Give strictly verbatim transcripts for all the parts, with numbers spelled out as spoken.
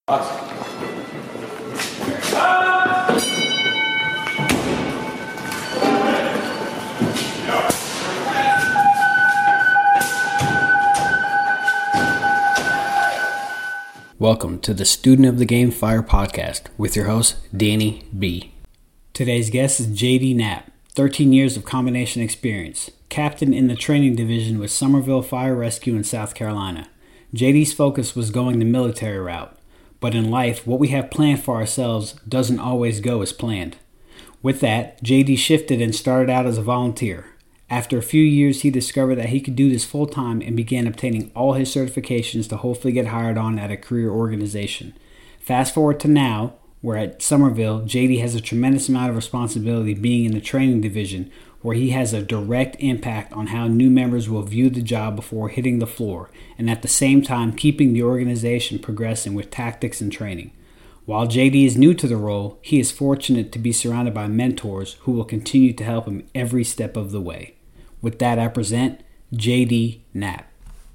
Welcome to the Student of the Game Fire podcast with your host, Danny B. Today's guest is J D Knapp, thirteen years of combination experience, captain in the training division with Summerville Fire Rescue in South Carolina. J D's focus was going the military route, but in life, what we have planned for ourselves doesn't always go as planned. With that, J D shifted and started out as a volunteer. After a few years, he discovered that he could do this full-time and began obtaining all his certifications to hopefully get hired on at a career organization. Fast forward to now, where at Summerville, J D has a tremendous amount of responsibility being in the training division, where he has a direct impact on how new members will view the job before hitting the floor, and at the same time keeping the organization progressing with tactics and training. While J D is new to the role, he is fortunate to be surrounded by mentors who will continue to help him every step of the way. With that, I present J D Knapp.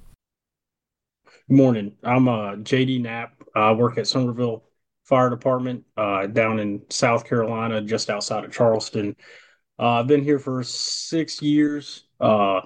Good morning. I'm uh, J D Knapp. I work at Summerville Fire Department uh, down in South Carolina, just outside of Charleston. Uh, I've been here for six years. Uh,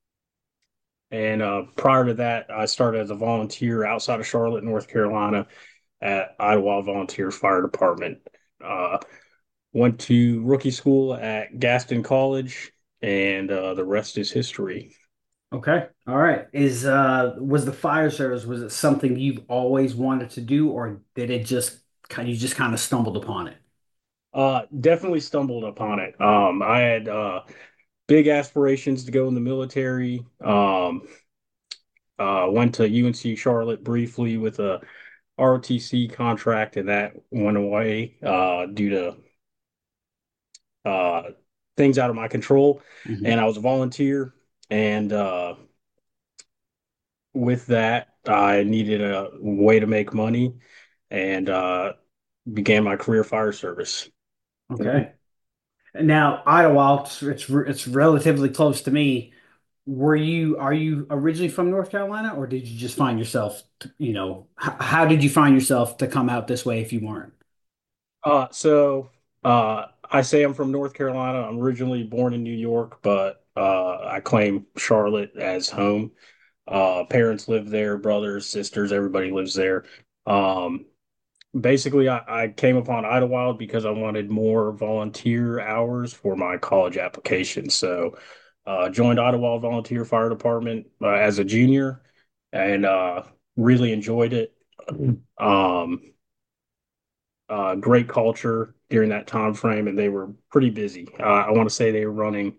and uh, prior to that, I started as a volunteer outside of Charlotte, North Carolina at Idlewild Volunteer Fire Department. Uh, went to rookie school at Gaston College, and uh, the rest is history. Okay. All right. Is uh was the fire service, was it something you've always wanted to do, or did it just kind you just kind of stumbled upon it? Uh, definitely stumbled upon it. Um, I had uh, big aspirations to go in the military. Um, uh, went to U N C Charlotte briefly with a R O T C contract, and that went away uh, due to uh, things out of my control. hmm And I was a volunteer, and uh, with that, I needed a way to make money, and uh, began my career fire service. Okay. Now, Idlewild, it's it's it's relatively close to me. Were you are you originally from North Carolina, or did you just find yourself, you know, h how did you find yourself to come out this way if you weren't? Uh, so uh, I say I'm from North Carolina. I'm originally born in New York, but uh, I claim Charlotte as home. Uh, parents live there, brothers, sisters, everybody lives there. Um, basically, I, I came upon Idlewild because I wanted more volunteer hours for my college application. So, uh, joined Idlewild Volunteer Fire Department uh, as a junior, and uh, really enjoyed it. Um, uh, great culture during that time frame, and they were pretty busy. Uh, I want to say they were running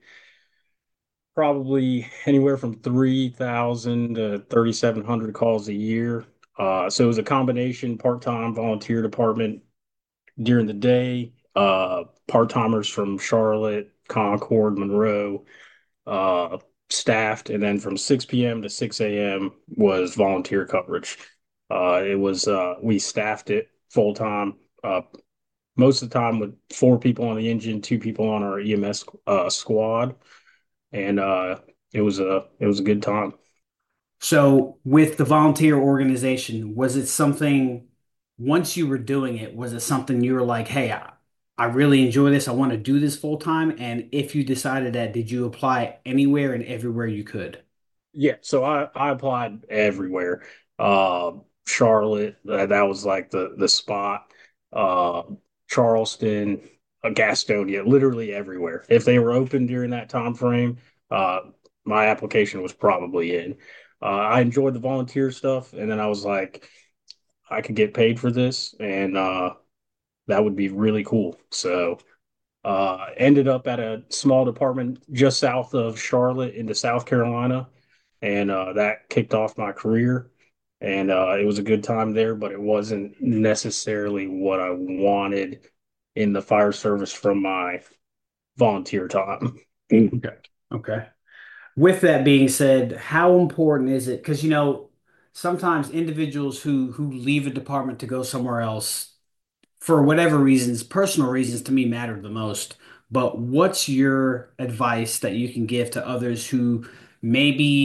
probably anywhere from three thousand to thirty-seven hundred calls a year. Uh, so it was a combination part-time volunteer department during the day, uh, part-timers from Charlotte, Concord, Monroe, uh, staffed, and then from six p m to six a m was volunteer coverage. Uh, it was uh, we staffed it full time. Uh, most of the time with four people on the engine, two people on our E M S uh, squad, and uh, it was a it was a good time. So, with the volunteer organization, was it something, once you were doing it, was it something you were like, hey, I, I really enjoy this. I want to do this full time. And if you decided that, did you apply anywhere and everywhere you could? Yeah, so I I applied everywhere. Uh, Charlotte, that, that was like the the spot. Uh, Charleston, uh, Gastonia, literally everywhere. If they were open during that time frame, uh, my application was probably in. Uh, I enjoyed the volunteer stuff, and then I was like, I could get paid for this, and uh, that would be really cool. So, uh, ended up at a small department just south of Charlotte into South Carolina, and uh, that kicked off my career. And uh, it was a good time there, but it wasn't necessarily what I wanted in the fire service from my volunteer time. Okay. Okay. With that being said, how important is it? Because, you know, sometimes individuals who who leave a department to go somewhere else, for whatever reasons, personal reasons to me matter the most. But what's your advice that you can give to others who maybe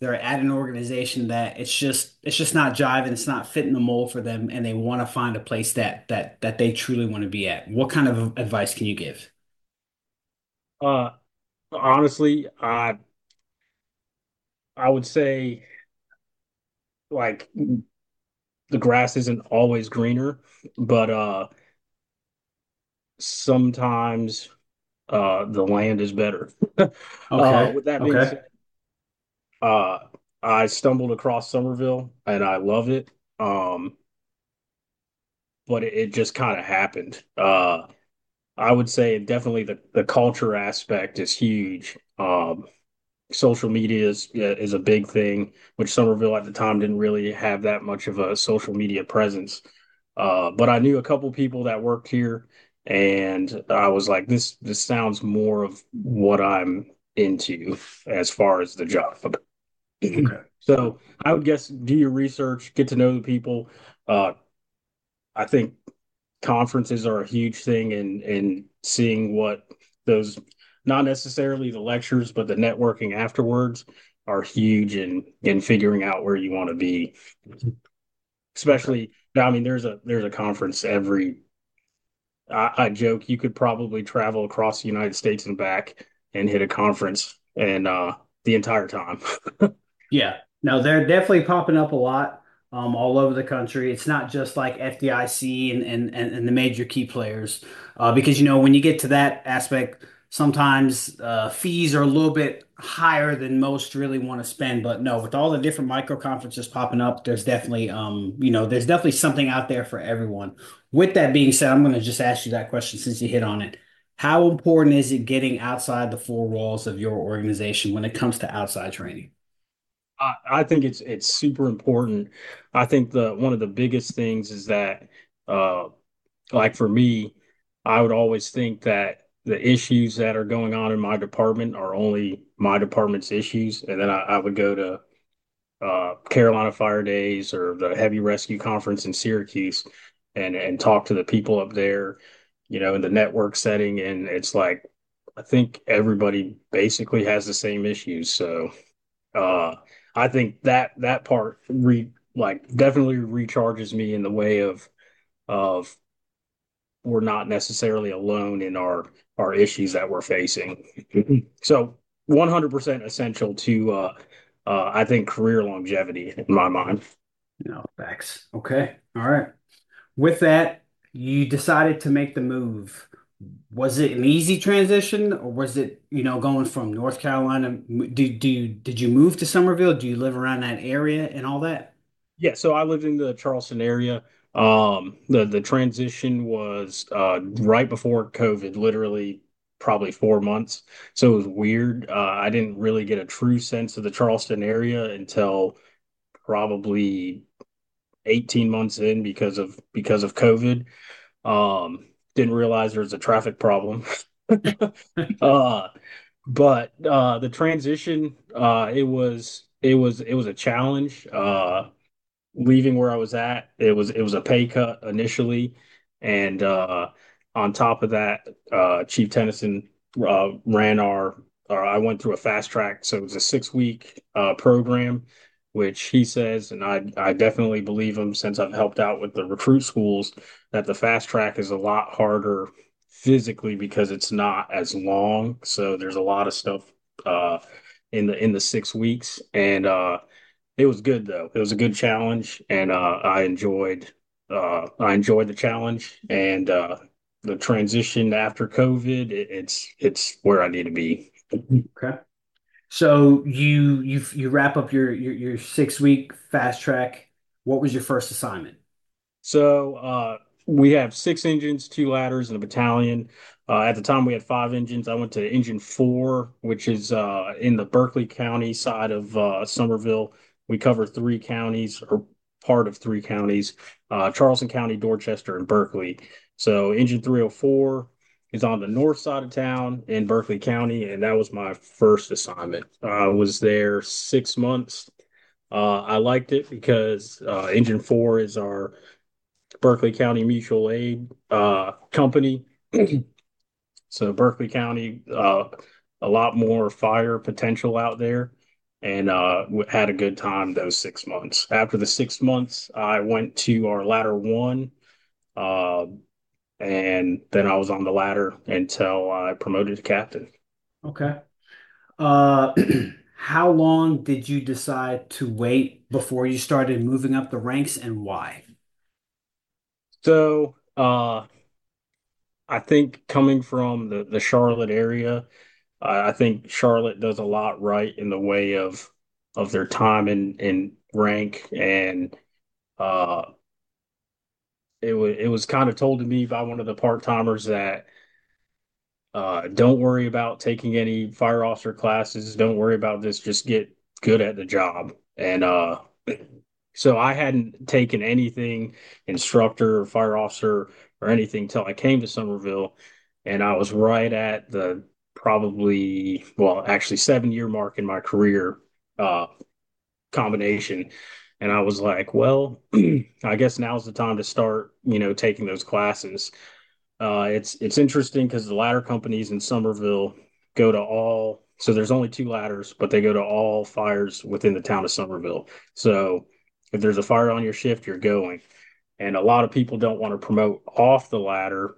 they're at an organization that it's just it's just not jiving, it's not fitting the mold for them, and they want to find a place that that that they truly want to be at. What kind of advice can you give? Uh, honestly, I I would say like the grass isn't always greener, but uh, sometimes uh, the land is better. Uh, Okay. with that being Okay. said, uh, I stumbled across Somerville and I love it. Um, but it, it just kind of happened. Uh, I would say definitely the, the culture aspect is huge. Um, social media is yeah, is a big thing, which Somerville at the time didn't really have that much of a social media presence. Uh, but I knew a couple people that worked here, and I was like, this this sounds more of what I'm into as far as the job. Okay. So I would guess do your research, get to know the people. Uh, I think conferences are a huge thing, and and seeing what those, not necessarily the lectures, but the networking afterwards are huge in in figuring out where you want to be. Okay. Especially, I mean, there's a there's a conference every. I, I joke you could probably travel across the United States and back and hit a conference and uh the entire time. Yeah, no, they're definitely popping up a lot um, all over the country. It's not just like F D I C and and, and, and the major key players, uh, because you know when you get to that aspect, sometimes uh, fees are a little bit higher than most really want to spend. But no, with all the different micro conferences popping up, there's definitely um, you know there's definitely something out there for everyone. With that being said, I'm going to just ask you that question since you hit on it. How important is it getting outside the four walls of your organization when it comes to outside training? I, I think it's it's super important. I think the one of the biggest things is that uh like for me, I would always think that the issues that are going on in my department are only my department's issues. And then I, I would go to uh, Carolina Fire Days or the Heavy Rescue Conference in Syracuse and and talk to the people up there, you know, in the network setting. And it's like, I think everybody basically has the same issues. So uh, I think that that part re like definitely recharges me in the way of of we're not necessarily alone in our our issues that we're facing. So one hundred percent essential to uh, uh, I think career longevity in my mind. No, facts. Okay. All right. With that, you decided to make the move. Was it an easy transition or was it, you know, going from North Carolina? Do, do, did you move to Somerville? Do you live around that area and all that? Yeah, so I lived in the Charleston area. Um, the the transition was uh, right before COVID, literally probably four months. So it was weird. Uh, I didn't really get a true sense of the Charleston area until probably eighteen months in because of because of COVID. Um, didn't realize there was a traffic problem. Uh, but uh, the transition, uh, it was it was it was a challenge. Uh, leaving where I was at, it was it was a pay cut initially, and uh, on top of that, uh, Chief Tennyson uh, ran our. Uh, I went through a fast track, so it was a six week uh, program, which he says, and I I definitely believe him since I've helped out with the recruit schools that the fast track is a lot harder physically because it's not as long. So there's a lot of stuff uh, in the in the six weeks, and uh, it was good though. It was a good challenge, and uh, I enjoyed uh, I enjoyed the challenge and uh, the transition after COVID. It, it's it's where I need to be. Okay. So you you you wrap up your your, your six week fast track. What was your first assignment? So uh, we have six engines, two ladders, and a battalion. Uh, at the time, we had five engines. I went to engine four, which is uh, in the Berkeley County side of uh, Somerville. We cover three counties or part of three counties, uh, Charleston County, Dorchester, and Berkeley. So engine three oh four is on the north side of town in Berkeley County, and that was my first assignment. I was there six months. Uh, I liked it because uh, engine four is our Berkeley County Mutual Aid uh, Company. So Berkeley County, uh, a lot more fire potential out there. and uh, had a good time those six months. After the six months, I went to our ladder one, uh, and then I was on the ladder until I promoted to captain. Okay. Uh, how long did you decide to wait before you started moving up the ranks and why? So uh, I think coming from the, the Charlotte area, I I think Charlotte does a lot right in the way of of their time in, in rank, and uh, it was it was kind of told to me by one of the part timers that uh, don't worry about taking any fire officer classes. Don't worry about this. Just get good at the job. And uh, so I hadn't taken anything instructor or fire officer or anything till I came to Somerville, and I was right at the probably well actually seven year mark in my career uh, combination. And I was like, well, I guess now's the time to start, you know, taking those classes. Uh, it's it's interesting because the ladder companies in Somerville go to all, so there's only two ladders, but they go to all fires within the town of Somerville. So if there's a fire on your shift, you're going. And a lot of people don't want to promote off the ladder.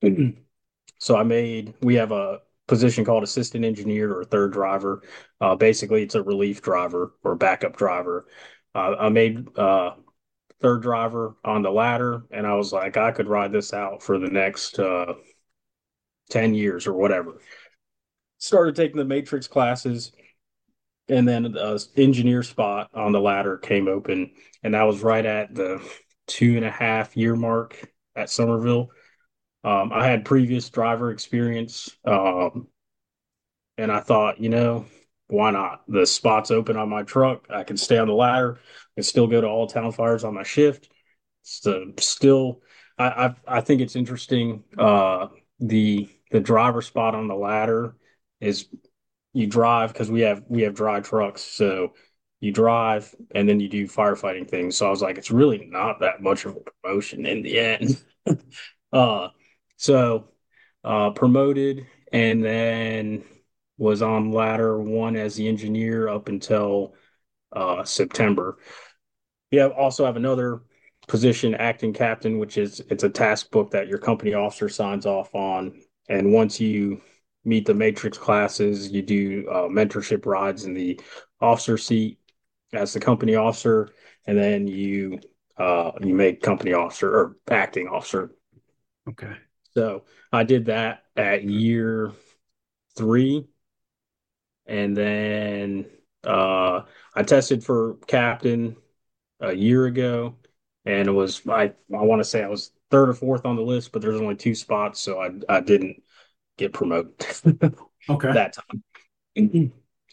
So I made, we have a position called assistant engineer or third driver. Uh, basically, it's a relief driver or backup driver. Uh, I made uh, third driver on the ladder, and I was like, I could ride this out for the next uh, ten years or whatever. Started taking the matrix classes, and then the engineer spot on the ladder came open, and that was right at the two and a half year mark at Somerville. Um, I had previous driver experience, um, and I thought, you know, why not? The spot's open on my truck. I can stay on the ladder and still go to all town fires on my shift. So still, I, I I think it's interesting. Uh, the the driver spot on the ladder is you drive because we have we have dry trucks, so you drive and then you do firefighting things. So I was like, it's really not that much of a promotion in the end. uh, so uh, promoted and then was on ladder one as the engineer up until uh, September. You have also have another position, acting captain, which is it's a task book that your company officer signs off on. And once you meet the matrix classes, you do uh, mentorship rides in the officer seat as the company officer, and then you uh, you make company officer or acting officer. Okay. So I did that at year three, and then uh, I tested for captain a year ago, and it was I I want to say I was third or fourth on the list, but there's only two spots, so I I didn't get promoted Okay. that time.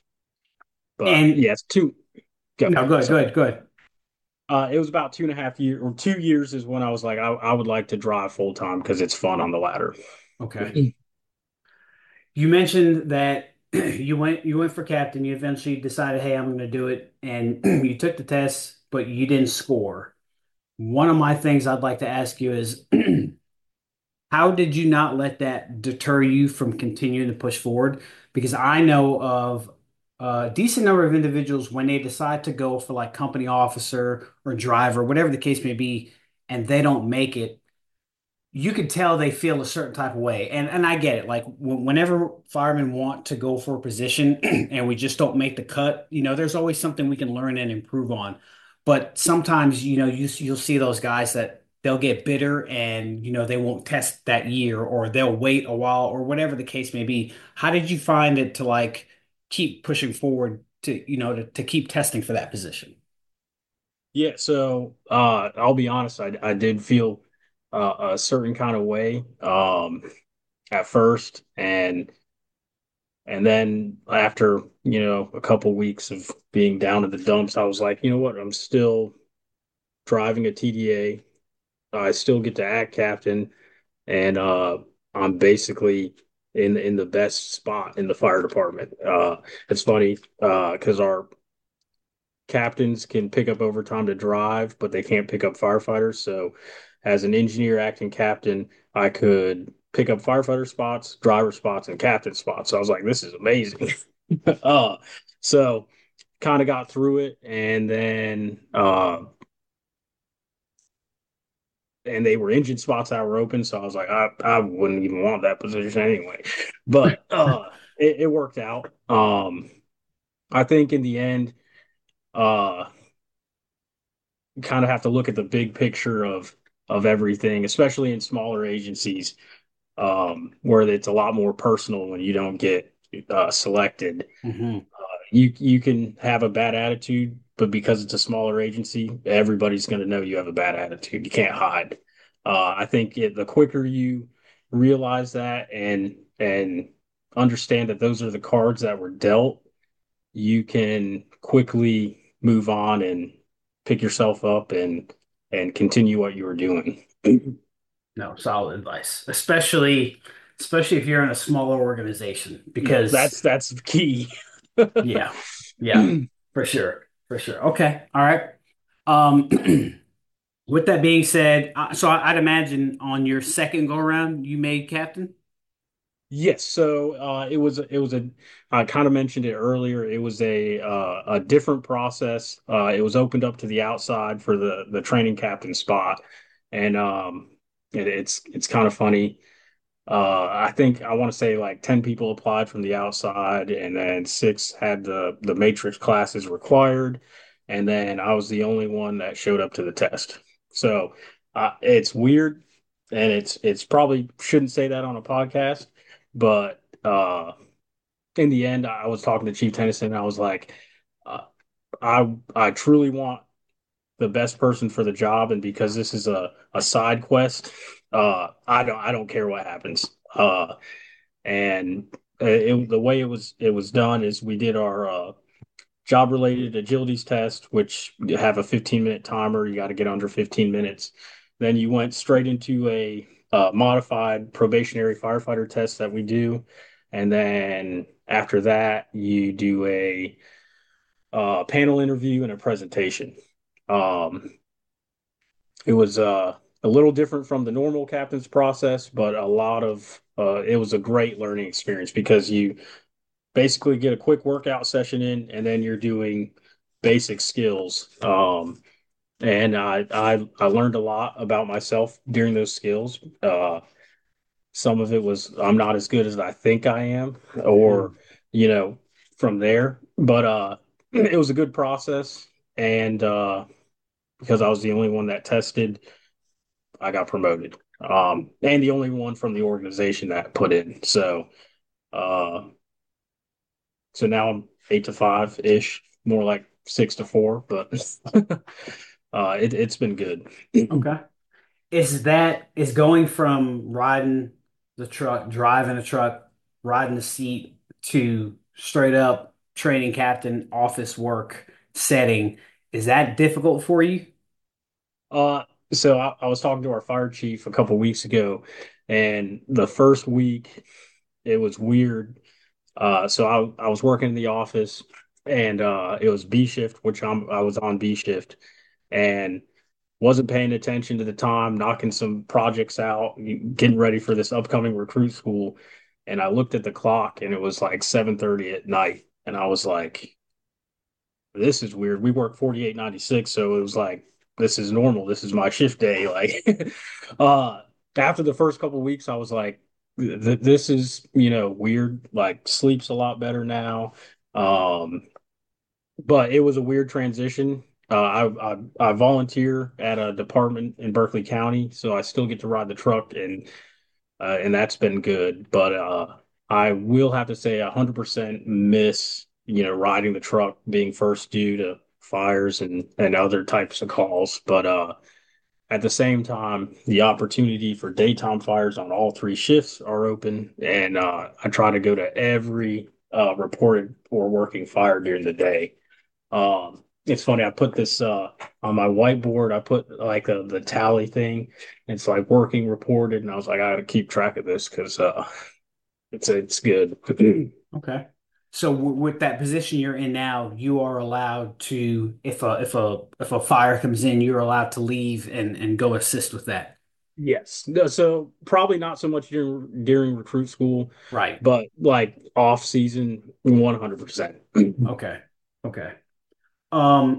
But And yeah, it's two. Go. no, good, Sorry. good, good. Uh, it was about two and a half years or two years is when I was like I I would like to drive full time because it's fun on the ladder. Okay. You mentioned that you went you went for captain. You eventually decided, hey, I'm going to do it, and you took the test, but you didn't score. One of my things I'd like to ask you is, how did you not let that deter you from continuing to push forward? Because I know of a decent number of individuals when they decide to go for like company officer or driver, whatever the case may be, and they don't make it, you could tell they feel a certain type of way. And and I get it. Like w whenever firemen want to go for a position and we just don't make the cut, you know, there's always something we can learn and improve on. But sometimes, you know, you you'll see those guys that they'll get bitter and, you know, they won't test that year or they'll wait a while or whatever the case may be. How did you find it to like keep pushing forward to, you know, to, to keep testing for that position? Yeah, so uh, I'll be honest, I I did feel uh, a certain kind of way um, at first, and and then after you know a couple weeks of being down in the dumps, I was like, you know what, I'm still driving a T D A. I still get to act captain, and uh, I'm basically in in the best spot in the fire department. Uh, it's funny because uh, our captains can pick up overtime to drive, but they can't pick up firefighters. So, as an engineer acting captain, I could pick up firefighter spots, driver spots, and captain spots. So I was like, this is amazing. uh, so kind of got through it, and then uh, and they were engine spots that were open, so I was like, I I wouldn't even want that position anyway, but uh, it, it worked out. Um, I think in the end, uh, you kind of have to look at the big picture of of everything, especially in smaller agencies, um, where it's a lot more personal when you don't get uh, selected. Hmm. You you can have a bad attitude, but because it's a smaller agency, everybody's going to know you have a bad attitude. You can't hide. Uh, I think it, the quicker you realize that and and understand that those are the cards that were dealt, you can quickly move on and pick yourself up and and continue what you were doing. No, solid advice, especially especially if you're in a smaller organization, Yeah, because that's that's key. yeah, yeah, for sure, for sure. Okay, all right. Um, with that being said, uh, so I- I'd imagine on your second go around, you made captain. Yes, so uh, it was it was a I kind of mentioned it earlier. It was a uh, a different process. Uh, it was opened up to the outside for the the training captain spot, and um, it, it's it's kind of funny. Uh, I think I want to say like ten people applied from the outside, and then six had the the matrix classes required, and then I was the only one that showed up to the test. So uh, it's weird, and it's it's probably shouldn't say that on a podcast, but uh, in the end, I was talking to Chief Tennyson, and I was like, uh, I I truly want the best person for the job, and because this is a a side quest, uh, I don't I don't care what happens. Uh, and it, the way it was it was done is we did our uh, job related agilities test, which you have a fifteen minute timer. You got to get under fifteen minutes. Then you went straight into a uh, modified probationary firefighter test that we do, and then after that you do a uh, panel interview and a presentation. Um, it was uh, a little different from the normal captain's process, but a lot of uh, it was a great learning experience because you basically get a quick workout session in, and then you're doing basic skills. Um, and I, I I learned a lot about myself during those skills. Uh, some of it was I'm not as good as I think I am, or Mhm. you know, from there. But uh, it was a good process, and uh, because I was the only one that tested, I got promoted. Um, and the only one from the organization that put in. So, uh, so now I'm eight to five ish, more like six to four, but uh, it, it's been good. Okay. Is that is going from riding the truck, driving a truck, riding the seat to straight up training captain office work setting, is that difficult for you? Uh, so I, I was talking to our fire chief a couple weeks ago, and the first week it was weird. Uh, so I I was working in the office, and uh, it was B shift, which I'm I was on B shift, and wasn't paying attention to the time, knocking some projects out, getting ready for this upcoming recruit school. And I looked at the clock, and it was like seven thirty at night, and I was like, this is weird. We work forty-eight ninety-six, so it was like this is normal. This is my shift day. Like uh after the first couple of weeks, I was like, th this is, you know, weird. Like sleeps a lot better now. Um, but it was a weird transition. Uh, I, I I volunteer at a department in Berkeley County, so I still get to ride the truck, and uh, and that's been good. But uh, I will have to say, a hundred percent miss, you know, riding the truck, being first due to fires and and other types of calls. But uh, at the same time, the opportunity for daytime fires on all three shifts are open, and uh, I try to go to every uh, reported or working fire during the day. Um, it's funny. I put this uh, on my whiteboard. I put like a, the tally thing. It's like working reported, and I was like, I got to keep track of this because uh, it's it's good. Okay. So w with that position you're in now, you are allowed to, if a if a if a fire comes in, you're allowed to leave and and go assist with that. Yes. No, so probably not so much during during recruit school, Right. but like off season, one hundred percent. Okay. Okay. Um,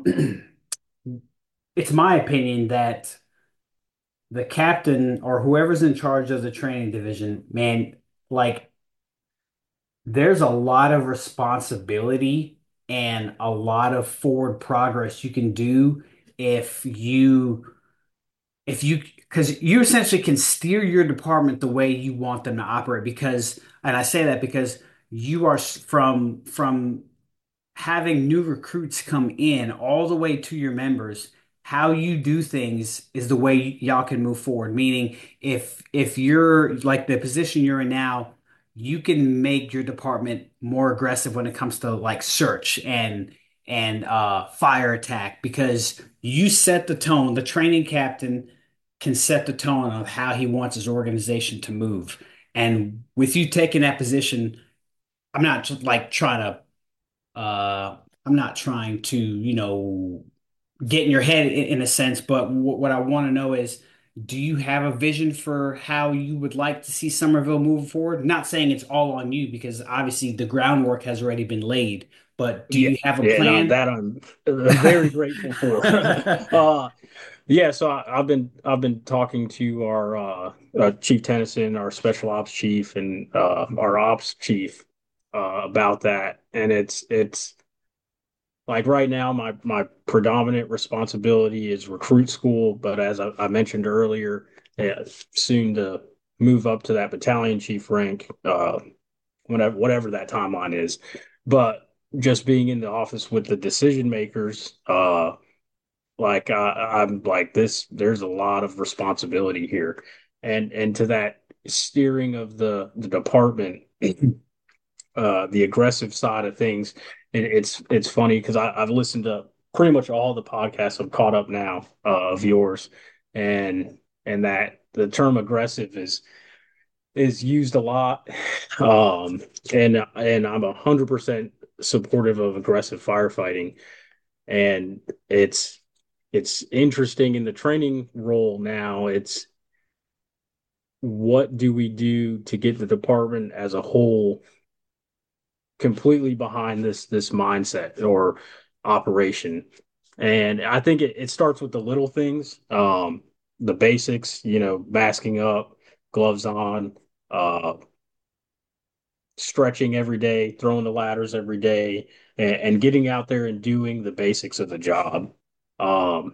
it's my opinion that the captain or whoever's in charge of the training division, man, like there's a lot of responsibility and a lot of forward progress you can do if you if you because you essentially can steer your department the way you want them to operate because and I say that because you are s- from from having new recruits come in all the way to your members, how you do things is the way y'all can move forward. Meaning, if if you're like the position you're in now, you can make your department more aggressive when it comes to like search and and uh, fire attack because you set the tone. The training captain can set the tone of how he wants his organization to move. And with you taking that position, I'm not like trying to uh, I'm not trying to, you know, get in your head in, in a sense, but w what I want to know is, do you have a vision for how you would like to see Somerville move forward? Not saying it's all on you because obviously the groundwork has already been laid, but do Yeah, you have a yeah, and uh, plan? that I'm uh, very grateful for. uh, yeah, so I, I've been I've been talking to our uh, uh, Chief Tennyson, our Special Ops Chief, and uh, our Ops Chief uh, about that, and it's it's like right now my my predominant responsibility is recruit school, but as I, I mentioned earlier, uh, soon to move up to that battalion chief rank, uh, whenever whatever that timeline is, but just being in the office with the decision makers, uh, like I, I'm like this, there's a lot of responsibility here, and and to that steering of the the department, uh, the aggressive side of things, it, it's it's funny because I've listened to pretty much all the podcasts I'm caught up now uh, of yours, and and that the term aggressive is is used a lot. Um, and and I'm a hundred percent supportive of aggressive firefighting. And it's it's interesting in the training role now. It's what do we do to get the department as a whole completely behind this this mindset or operation. And I think it, it starts with the little things, um, the basics, you know, masking up, gloves on, uh, stretching every day, throwing the ladders every day, and, and getting out there and doing the basics of the job. Um,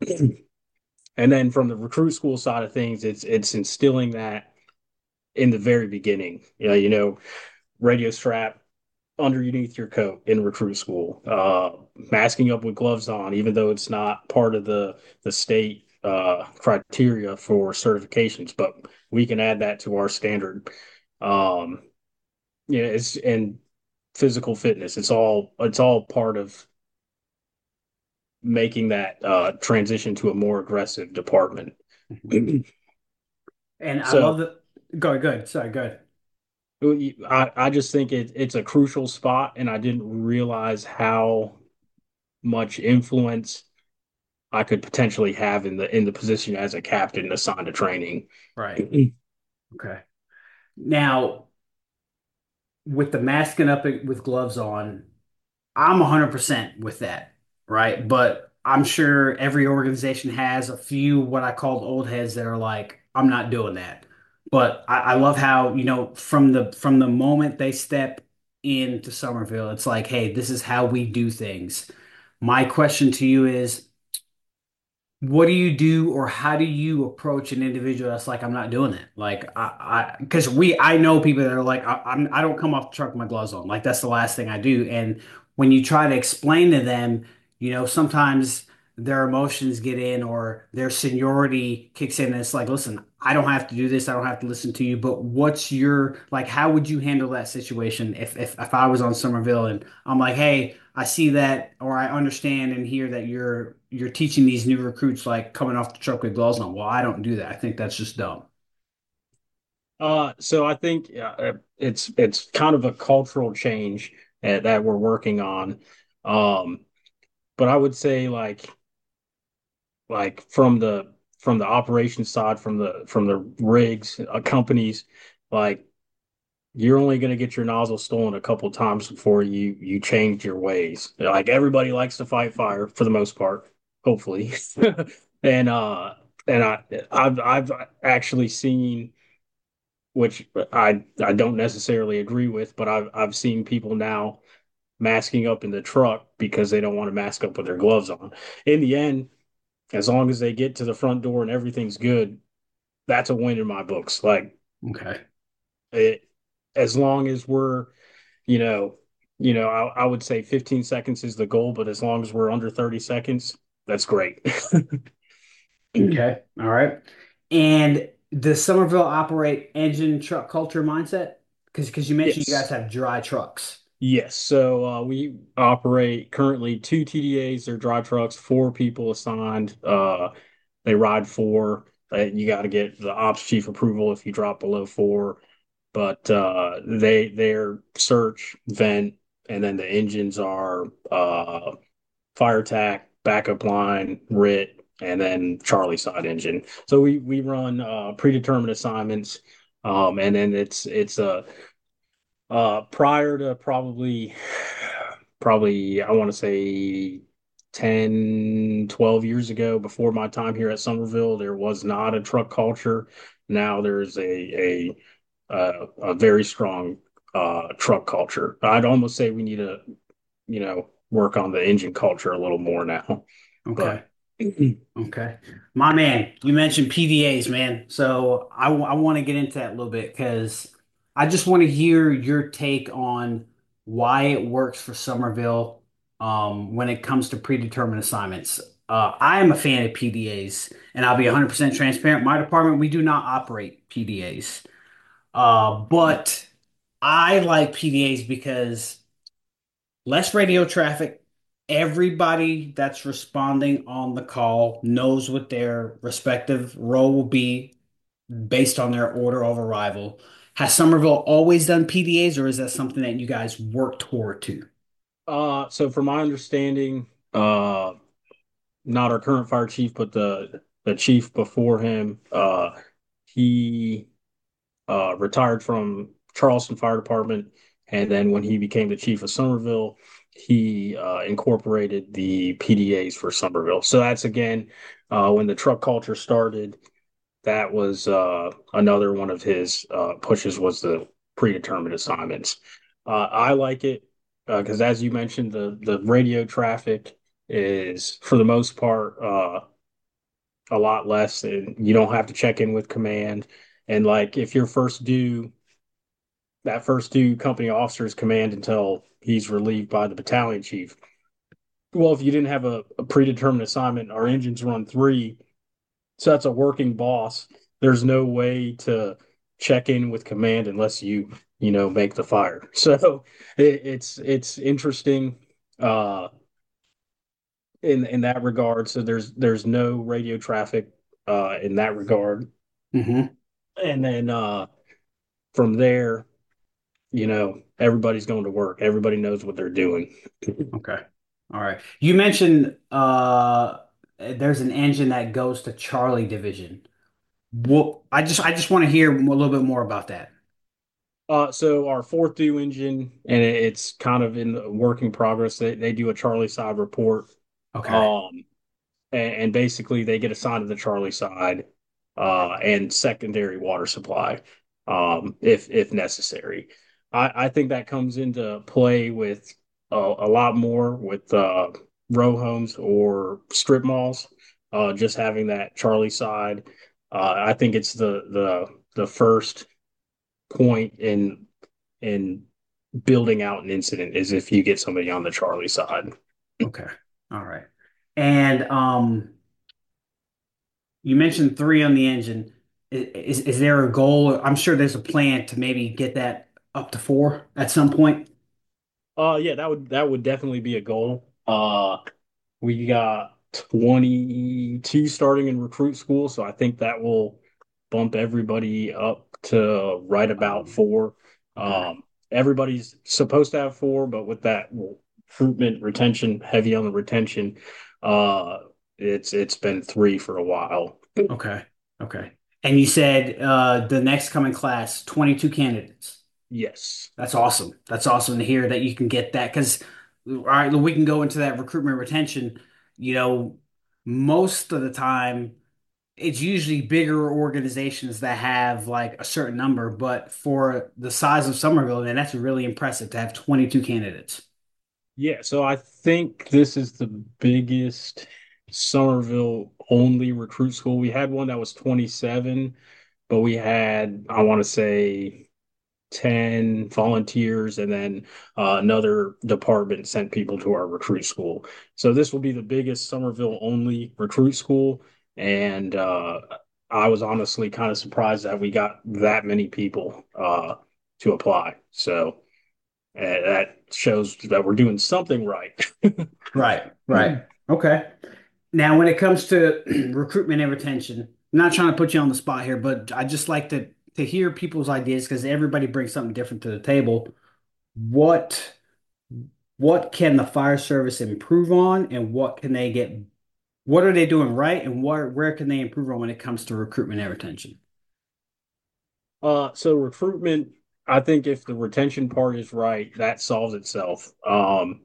and then from the recruit school side of things, it's it's instilling that in the very beginning. You know, you know, radio strap underneath your coat in recruit school, uh, masking up with gloves on, even though it's not part of the the state uh, criteria for certifications, but we can add that to our standard. Um, yeah, it's and physical fitness. It's all it's all part of making that uh, transition to a more aggressive department. And I So love the go good. Sorry, good. I, I just think it, it's a crucial spot, and I didn't realize how much influence I could potentially have in the in the position as a captain assigned to training. Right. Okay. Now, with the masking up with gloves on, I'm one hundred percent with that, right? But I'm sure every organization has a few what I call old heads that are like, I'm not doing that. But I, I love how, you know, from the from the moment they step into Somerville, it's like, hey, this is how we do things. My question to you is, what do you do or how do you approach an individual that's like, I'm not doing it? Like, I, I, because we, I know people that are like, I, I'm, I don't come off the truck with my gloves on. Like, that's the last thing I do. And when you try to explain to them, you know, sometimes their emotions get in or their seniority kicks in. And it's like, listen, I don't have to do this. I don't have to listen to you. But what's your, like, how would you handle that situation if, if, if I was on Somerville and I'm like, hey, I see that, or I understand and hear that you're you're teaching these new recruits like coming off the truck with gloves on. Well, I don't do that. I think that's just dumb. Uh, so I think uh, it's it's kind of a cultural change uh, that we're working on. Um, but I would say like like from the from the operations side, from the from the rigs uh, companies, like you're only going to get your nozzle stolen a couple times before you you change your ways. Like everybody likes to fight fire for the most part, hopefully. And uh and I I've I've actually seen, which I I don't necessarily agree with, but I've I've seen people now masking up in the truck because they don't want to mask up with their gloves on. In the end, as long as they get to the front door and everything's good, that's a win in my books. Like Okay. it, as long as we're, you know, you know, I, I would say fifteen seconds is the goal, but as long as we're under thirty seconds, that's great. Okay. All right. And does Somerville operate engine truck culture mindset? Because because you mentioned you guys Yes. have dry trucks. Yes. So uh, we operate currently two T D As. They're dry trucks, four people assigned. Uh, they ride four. Uh, you got to get the ops chief approval if you drop below four. But uh, they they're search, vent, and then the engines are uh, fire tack, backup line, R I T, and then Charlie side engine. So we we run uh, predetermined assignments, um, and then it's it's a uh, prior to probably, probably, I want to say ten, twelve years ago, before my time here at Somerville, there was not a truck culture. Now there's a a a, a very strong uh, truck culture. I'd almost say we need to, you know, work on the engine culture a little more now. Okay. But Okay. My man, you mentioned P D As, man. So I, I want to get into that a little bit because I just want to hear your take on why it works for Somerville um, when it comes to predetermined assignments. Uh, I am a fan of P D As, and I'll be one hundred percent transparent. My department, we do not operate P D As. Uh, but I like P D As because less radio traffic. Everybody that's responding on the call knows what their respective role will be based on their order of arrival. Has Somerville always done P D As, or is that something that you guys work toward to? uh, so from my understanding, uh, not our current fire chief, but the the chief before him, uh, he uh, retired from Charleston Fire Department, and then when he became the chief of Somerville, he uh, incorporated the P D As for Somerville. So that's again uh, when the truck culture started. That was uh, another one of his uh, pushes was the predetermined assignments. Uh, I like it because, as you mentioned, the the radio traffic is for the most part uh, a lot less, and you don't have to check in with command. And like if you're first due, that first due company officer's command until he's relieved by the battalion chief. Well, if you didn't have a, a predetermined assignment, our engines run three, so that's a working boss. There's no way to check in with command unless you, you know, make the fire. So it, it's it's interesting uh, in in that regard. So there's there's no radio traffic uh, in that regard, Hmm. and then uh, from there, you know, everybody's going to work. Everybody knows what they're doing. Okay. All right. You mentioned uh there's an engine that goes to Charlie Division. Well, I just I just want to hear a little bit more about that. Uh, so our fourth due engine, and it- it's kind of in the working progress. They they do a Charlie side report, Okay. um, and, and basically they get assigned to the Charlie side, uh, and secondary water supply, um, if if necessary. I I think that comes into play with a, a lot more with uh, row homes or strip malls. Uh, just having that Charlie side, uh, I think it's the the the first point in in building out an incident is if you get somebody on the Charlie side. Okay. All right. And um you mentioned three on the engine. I- Is is there a goal? I'm sure there's a plan to maybe get that up to four at some point. Uh yeah, that would that would definitely be a goal. Uh we got twenty-two starting in recruit school, so I think that will bump everybody up to right about Um, four. okay. Um everybody's supposed to have four, but with that recruitment retention, heavy on the retention, uh it's it's been three for a while. Okay. Okay. And you said uh the next coming class, twenty-two candidates. Yes. That's awesome. That's awesome to hear that you can get that because, all right, we can go into that recruitment retention. You know, most of the time, it's usually bigger organizations that have like a certain number, but for the size of Somerville, man, that's really impressive to have twenty-two candidates. Yeah, so I think this is the biggest Somerville only recruit school. We had one that was twenty-seven, but we had, I want to say, ten volunteers, and then uh, another department sent people to our recruit school. So this will be the biggest Somerville only recruit school. And uh, I was honestly kind of surprised that we got that many people uh, to apply. So uh, that shows that we're doing something right. Right, right. Okay. Now, when it comes to recruitment and retention, I'm not trying to put you on the spot here, but I just like to to hear people's ideas because everybody brings something different to the table. What what can the fire service improve on, and what can they get? What are they doing right, and where where can they improve on when it comes to recruitment and retention? Uh, so recruitment, I think if the retention part is right, that solves itself. Um,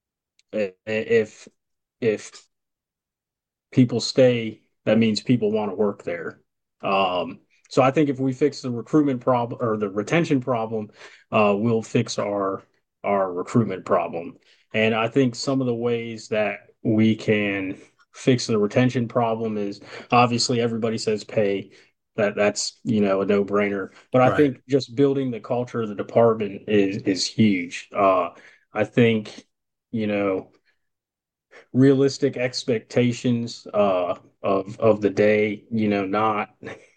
if if people stay, that means people want to work there. Um, so I think if we fix the recruitment problem or the retention problem, uh, we'll fix our our recruitment problem. And I think some of the ways that we can fix the retention problem is obviously everybody says pay. That that's you know a no-brainer. But I Right. think just building the culture of the department is is huge. Uh, I think you know realistic expectations uh of of the day, you know, not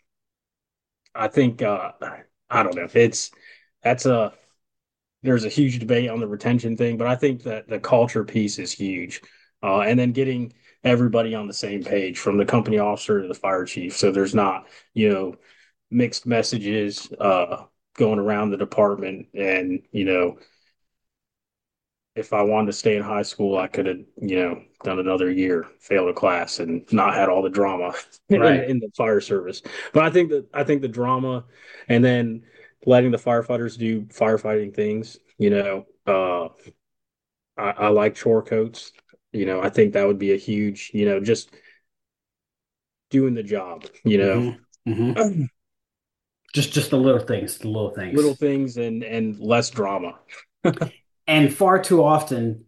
I think uh I don't know. It's that's a there's a huge debate on the retention thing, but I think that the culture piece is huge. Uh and then getting everybody on the same page from the company officer to the fire chief. So there's not, you know, mixed messages uh going around the department and, you know, if I wanted to stay in high school, I could have, you know, done another year, failed a class, and not had all the drama in Right. in the fire service. But I think that I think the drama, and then letting the firefighters do firefighting things. You know, uh, I, I like chore coats. You know, I think that would be a huge, you know, just doing the job. You hmm hmm know, Just just the little things, the little things. little things and and less drama. And far too often,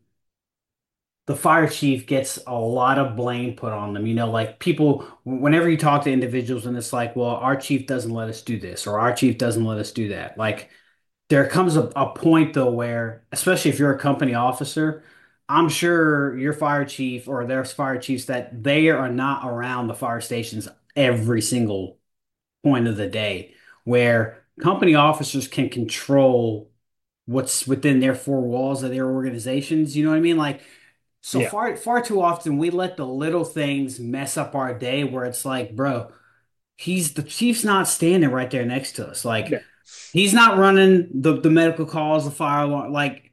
the fire chief gets a lot of blame put on them. You know, like people, whenever you talk to individuals and it's like, well, our chief doesn't let us do this or our chief doesn't let us do that. Like there comes a, a point though where, especially if you're a company officer, I'm sure your fire chief or there's fire chiefs that they are not around the fire stations every single point of the day, where company officers can control what's within their four walls of their organizations. You know what I mean? Like, so Yeah, far, far too often we let the little things mess up our day where it's like, bro, he's the chief's not standing right there next to us. Like, yeah, he's not running the, the medical calls, the fire alarm. Like,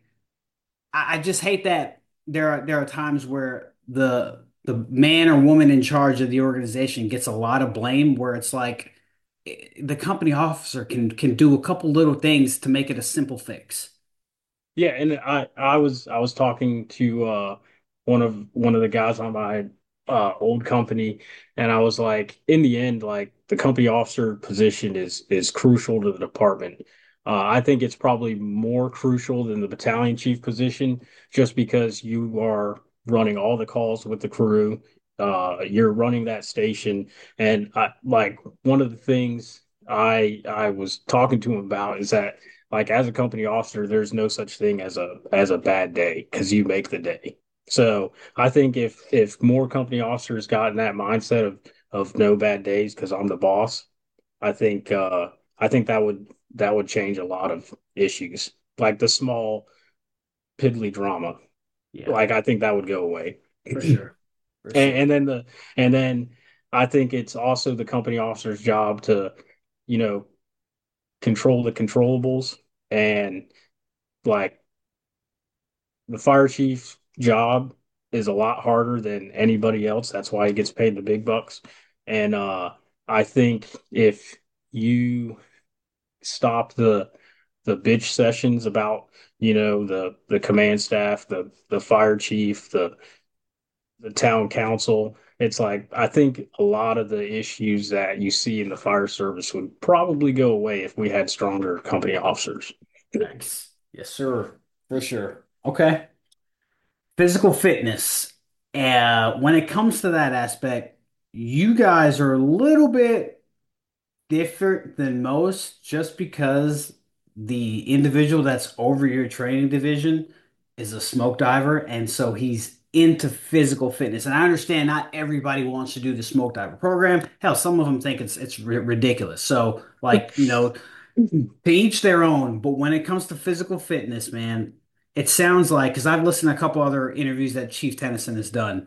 I, I just hate that there are there are times where the the man or woman in charge of the organization gets a lot of blame where it's like eh, the company officer can can do a couple little things to make it a simple fix. yeah. And I I was I was talking to uh one of one of the guys on my uh old company, and I was like, in the end, like the company officer position is is crucial to the department. Uh, I think it's probably more crucial than the battalion chief position, just because you are running all the calls with the crew. Uh, you're running that station, and I like one of the things I I was talking to him about is that like as a company officer, there's no such thing as a as a bad day because you make the day. So I think if if more company officers got in that mindset of of no bad days because I'm the boss, I think uh I think that would that would change a lot of issues. Like the small piddly drama. Yeah, Like I think that would go away. for and, sure. For sure. and then the and then I think it's also the company officer's job to, you know, control the controllables and like the fire chief's job is a lot harder than anybody else. That's why he gets paid the big bucks. And uh, I think if you stop the the bitch sessions about, you know, the the command staff, the the fire chief, the the town council. It's like I think a lot of the issues that you see in the fire service would probably go away if we had stronger company officers. Thanks. Yes, sir. For sure. Okay. Physical fitness. Uh, when it comes to that aspect, you guys are a little bit different than most just because the individual that's over your training division is a smoke diver, and so he's into physical fitness. And I understand not everybody wants to do the smoke diver program. Hell, some of them think it's it's ri- ridiculous. So, like, you know, to each their own. But when it comes to physical fitness, man, it sounds like because I've listened to a couple other interviews that Chief Tennyson has done,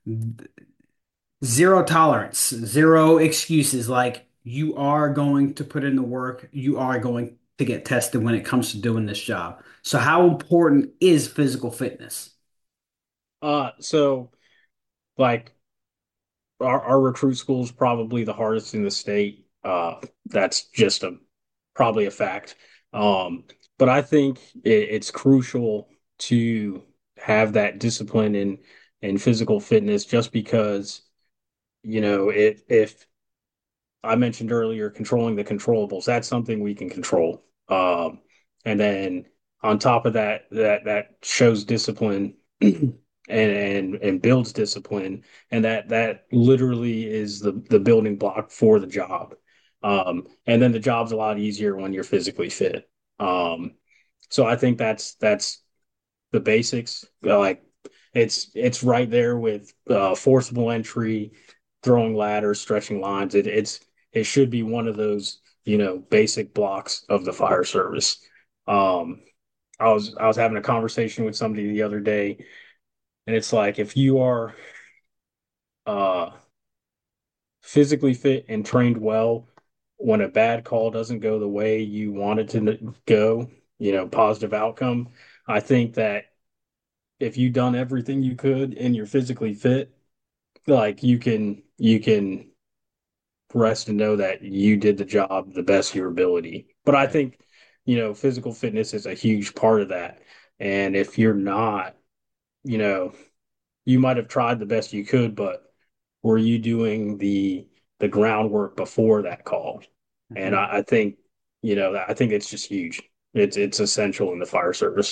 zero tolerance, zero excuses. Like you are going to put in the work, you are going to get tested when it comes to doing this job. So, how important is physical fitness? Uh, so like our, our recruit school is probably the hardest in the state. Uh, that's just a probably a fact. Um, but I think it, it's crucial to have that discipline in in physical fitness, just because you know it if I mentioned earlier controlling the controllables, that's something we can control. Um, and then on top of that, that that shows discipline and and and builds discipline, and that that literally is the the building block for the job. Um, and then the job's a lot easier when you're physically fit. Um, so I think that's that's the basics. Like it's it's right there with uh, forcible entry, throwing ladders, stretching lines. It, it's it should be one of those, you know, basic blocks of the fire service. Um, I was I was having a conversation with somebody the other day, and it's like if you are uh, physically fit and trained well, when a bad call doesn't go the way you want it to go, you know, positive outcome. I think that if you've done everything you could and you're physically fit, like you can you can rest and know that you did the job the best of your ability. But I Right. think, you know, physical fitness is a huge part of that. And if you're not, you know, you might have tried the best you could, but were you doing the the groundwork before that call? And Mhm. I, I think, you know, I think it's just huge. It's it's essential in the fire service.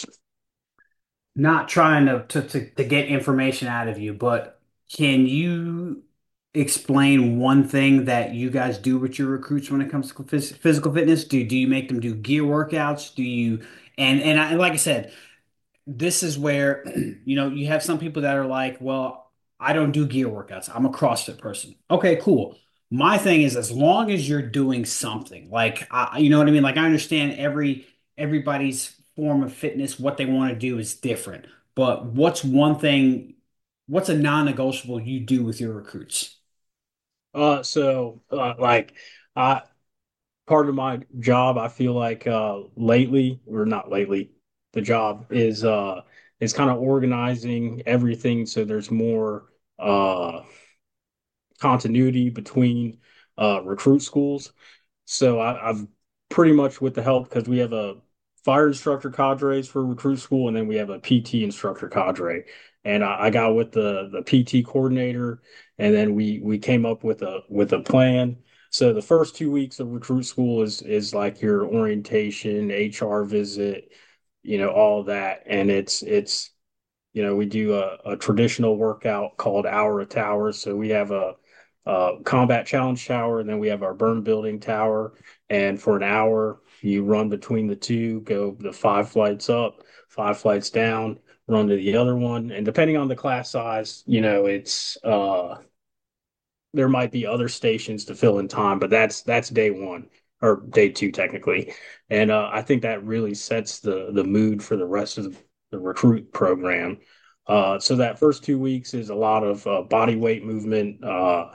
Not trying to, to to to get information out of you, but can you explain one thing that you guys do with your recruits when it comes to phys physical fitness? Do do you make them do gear workouts? Do you and and I, like I said, this is where you know you have some people that are like, well, I don't do gear workouts. I'm a CrossFit person. Okay, cool. My thing is as long as you're doing something, like I, you know what I mean? Like I understand every everybody's form of fitness, what they want to do is different. But what's one thing, what's a non-negotiable you do with your recruits? Uh, so uh, like I part of my job, I feel like uh lately, or not lately, the job is uh is kind of organizing everything so there's more uh continuity between uh recruit schools. So I, I've pretty much with the help because we have a fire instructor cadres for recruit school, and then we have a P T instructor cadre. And I, I got with the the P T coordinator, and then we we came up with a with a plan. So the first two weeks of recruit school is is like your orientation, H R visit, you know, all of that, and it's it's you know, we do a, a traditional workout called Hour of Towers. So we have a, a combat challenge tower, and then we have our burn building tower. And for an hour, you run between the two, go the five flights up, five flights down, run to the other one. And depending on the class size, you know, it's uh there might be other stations to fill in time, but that's that's day one or day two technically. And uh, I think that really sets the the mood for the rest of the, the recruit program. Uh, so that first two weeks is a lot of uh, body weight movement, uh,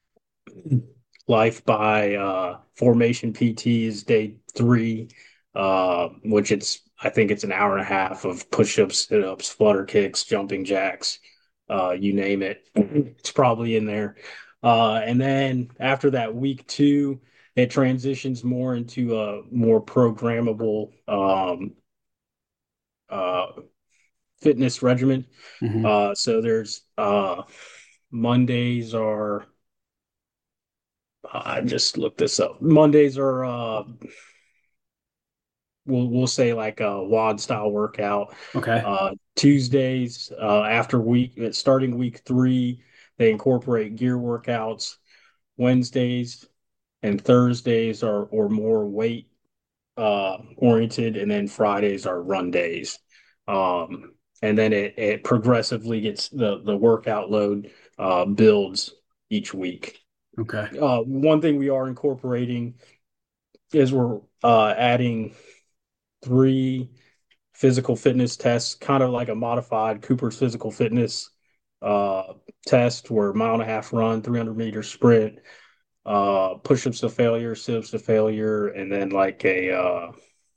life by uh, formation P T is day three, uh, which it's I think it's an hour and a half of push-ups, sit-ups, flutter kicks, jumping jacks, uh, you name it. It's probably in there. Uh, and then after that week two, it transitions more into a more programmable um, uh, fitness regimen. Hmm. Uh, so there's uh, Mondays are I just looked this up. Mondays are uh, we'll we'll say like a WOD style workout. Okay. Uh, Tuesdays uh, after week starting week three, they incorporate gear workouts. Wednesdays and Thursdays are or more weight uh, oriented, and then Fridays are run days. Um, and then it, it progressively gets the the workout load uh, builds each week. Okay. Uh, one thing we are incorporating is we're uh, adding three physical fitness tests, kind of like a modified Cooper's physical fitness uh, test, where mile and a half run, three hundred meter sprint, uh, push-ups to failure, sit-ups to failure, and then like a uh,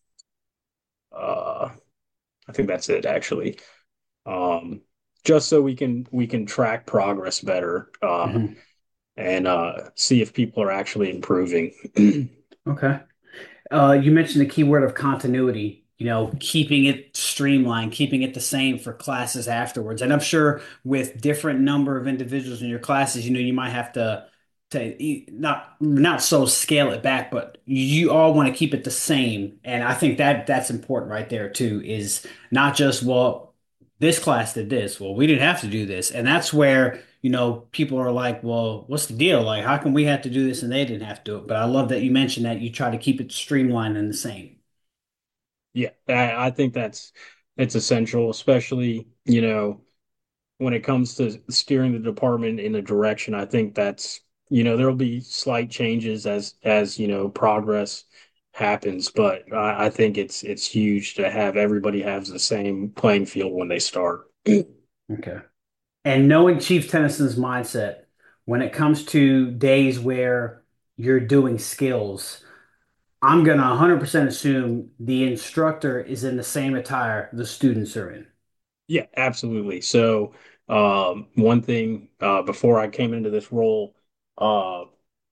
uh, I think that's it actually. Um, just so we can we can track progress better uh, Hmm. and uh, see if people are actually improving. Okay. Uh, you mentioned the keyword of continuity, you know, keeping it streamlined, keeping it the same for classes afterwards. And I'm sure with different number of individuals in your classes, you know, you might have to to e- not not so scale it back, but you all want to keep it the same. And I think that that's important right there too, is not just, well, this class did this. Well, we didn't have to do this. And that's where, you know, people are like, well, what's the deal? Like, how come we had to do this and they didn't have to do it? But I love that you mentioned that you try to keep it streamlined and the same. Yeah, I, I think that's it's essential, especially, you know, when it comes to steering the department in a direction. I think that's, you know, there'll be slight changes as as, you know, progress happens, but I, I think it's it's huge to have everybody have the same playing field when they start. Okay. And knowing Chief Tennyson's mindset when it comes to days where you're doing skills, I'm gonna one hundred percent assume the instructor is in the same attire the students are in. Yeah, absolutely. So, um, one thing uh, before I came into this role, uh,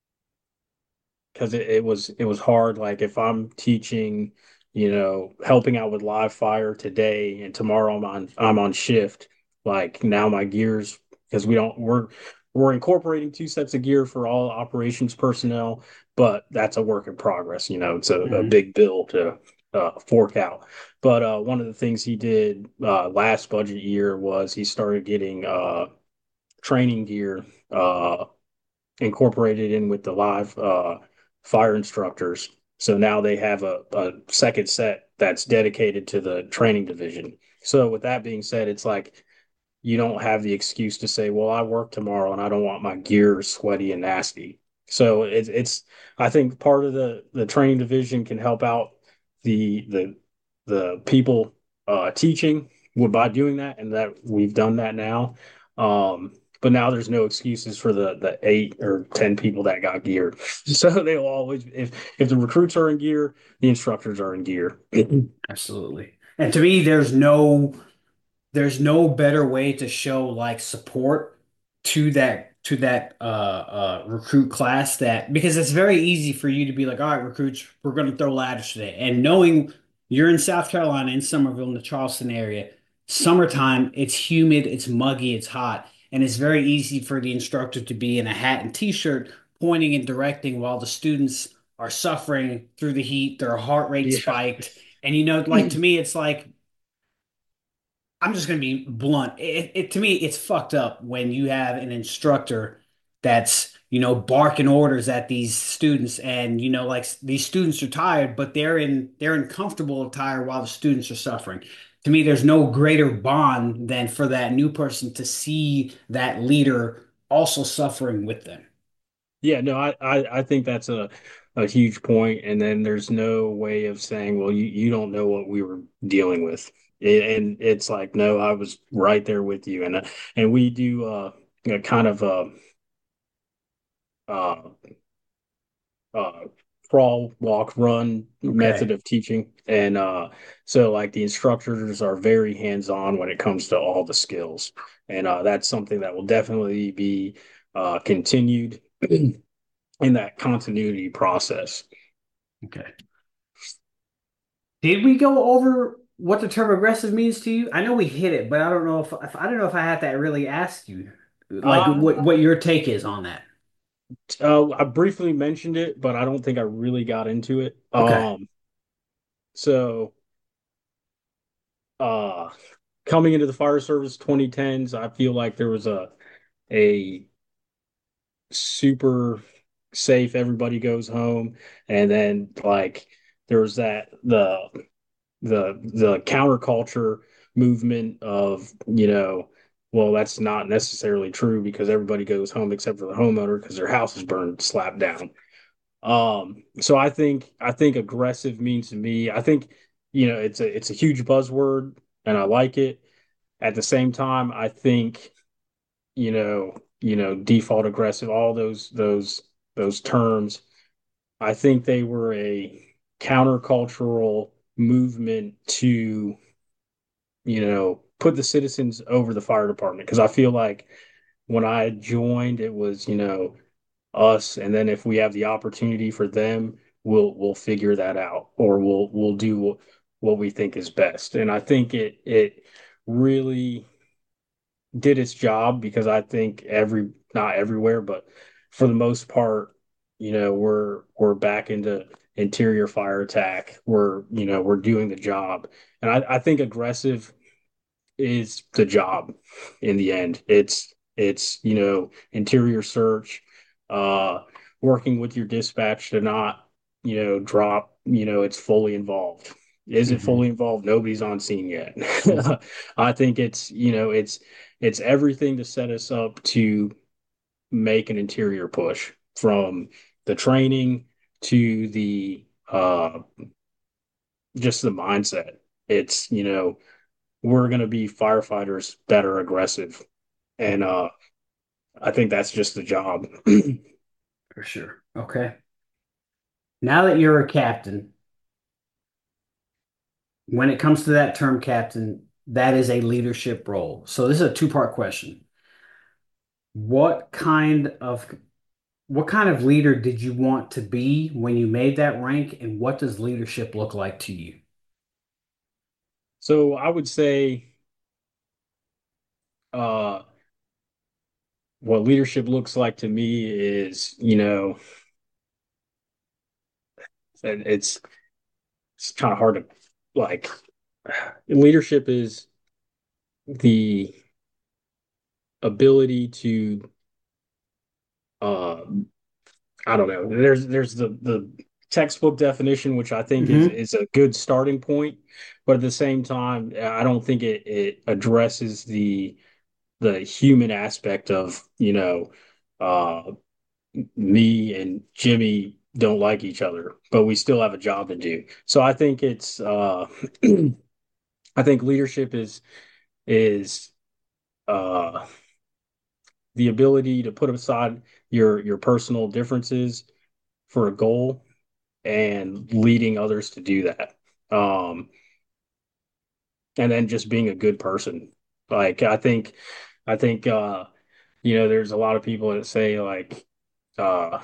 because it, it was it was hard. Like if I'm teaching, you know, helping out with live fire today and tomorrow I'm on I'm on shift. Like now my gears, because we don't we're we're incorporating two sets of gear for all operations personnel, but that's a work in progress. You know, it's a, a Hmm. big bill to uh, fork out. But uh, one of the things he did uh, last budget year was he started getting uh, training gear uh, incorporated in with the live uh, fire instructors. So now they have a, a second set that's dedicated to the training division. So with that being said, it's like you don't have the excuse to say, "Well, I work tomorrow and I don't want my gear sweaty and nasty." So it's it's I think part of the the training division can help out the the the people uh, teaching by doing that, and that we've done that now. Um, but now there's no excuses for the the eight or ten people that got gear. So they will always if if the recruits are in gear, the instructors are in gear. Absolutely. And to me, there's no there's no better way to show like support to that to that uh uh recruit class, that because it's very easy for you to be like, all right, recruits, we're going to throw ladders today. And knowing you're in South Carolina, in Summerville, in the Charleston area, summertime, it's humid, it's muggy, it's hot, and it's very easy for the instructor to be in a hat and t-shirt pointing and directing while the students are suffering through the heat, their heart rate Yeah. spiked. And you know, like to me, it's like I'm just going to be blunt. It, it to me, it's fucked up when you have an instructor that's, you know, barking orders at these students, and you know, like these students are tired, but they're in they're in comfortable attire while the students are suffering. To me, there's no greater bond than for that new person to see that leader also suffering with them. Yeah, no, I, I, I think that's a, a huge point. And then there's no way of saying, well, you, you don't know what we were dealing with. A- And it's like, no, I was right there with you. And uh, and we do uh, a kind of a uh, uh, crawl, walk, run method Okay. of teaching. And uh, so like the instructors are very hands-on when it comes to all the skills. And uh, that's something that will definitely be uh, continued. in that continuity process. Okay. Did we go over what the term aggressive means to you? I know we hit it, but I don't know if, if I don't know if I have to really ask you, like what Uh, what your take is on that. uh, I briefly mentioned it, but I don't think I really got into it. Okay. Um, so uh, coming into the fire service twenty tens, I feel like there was a a super safe, everybody goes home, and then like there was that the the the counterculture movement of, you know, well, that's not necessarily true because everybody goes home except for the homeowner because their house is burned slapped down. Um, so I think I think aggressive means to me, I think, you know, it's a it's a huge buzzword and I like it. At the same time, I think, you know, you know, default aggressive, all those those those terms, I think they were a countercultural movement to, you know, put the citizens over the fire department. Because I feel like when I joined, it was, you know, us, and then if we have the opportunity for them, we'll we'll figure that out, or we'll we'll do what we think is best. And I think it it really did its job because I think every not everywhere, but for the most part, you know, we're we're back into interior fire attack. We're, you know, we're doing the job. And I, I think aggressive is the job in the end. It's it's you know, interior search, uh, working with your dispatch to not, you know, drop. You know, it's fully involved. Is it Hmm. fully involved? Nobody's on scene yet. Hmm. I think it's, you know, it's it's everything to set us up to make an interior push from the training to the uh just the mindset. It's, you know, we're going to be firefighters that are aggressive. And uh, I think that's just the job. For sure. Okay. Now that you're a captain, when it comes to that term captain, that is a leadership role. So this is a two-part question. What kind of what kind of leader did you want to be when you made that rank, and what does leadership look like to you? So I would say uh, what leadership looks like to me is, you know, it's it's kind of hard to like. Leadership is the ability to um, I don't know. There's there's the the textbook definition, which I think is Hmm. is a good starting point, but at the same time, I don't think it it addresses the the human aspect of, you know, uh, me and Jimmy don't like each other, but we still have a job to do. So I think it's uh, I think leadership is is uh, the ability to put aside your your personal differences for a goal and leading others to do that. Um, and then just being a good person. Like I think, I think, uh, you know, there's a lot of people that say like, uh,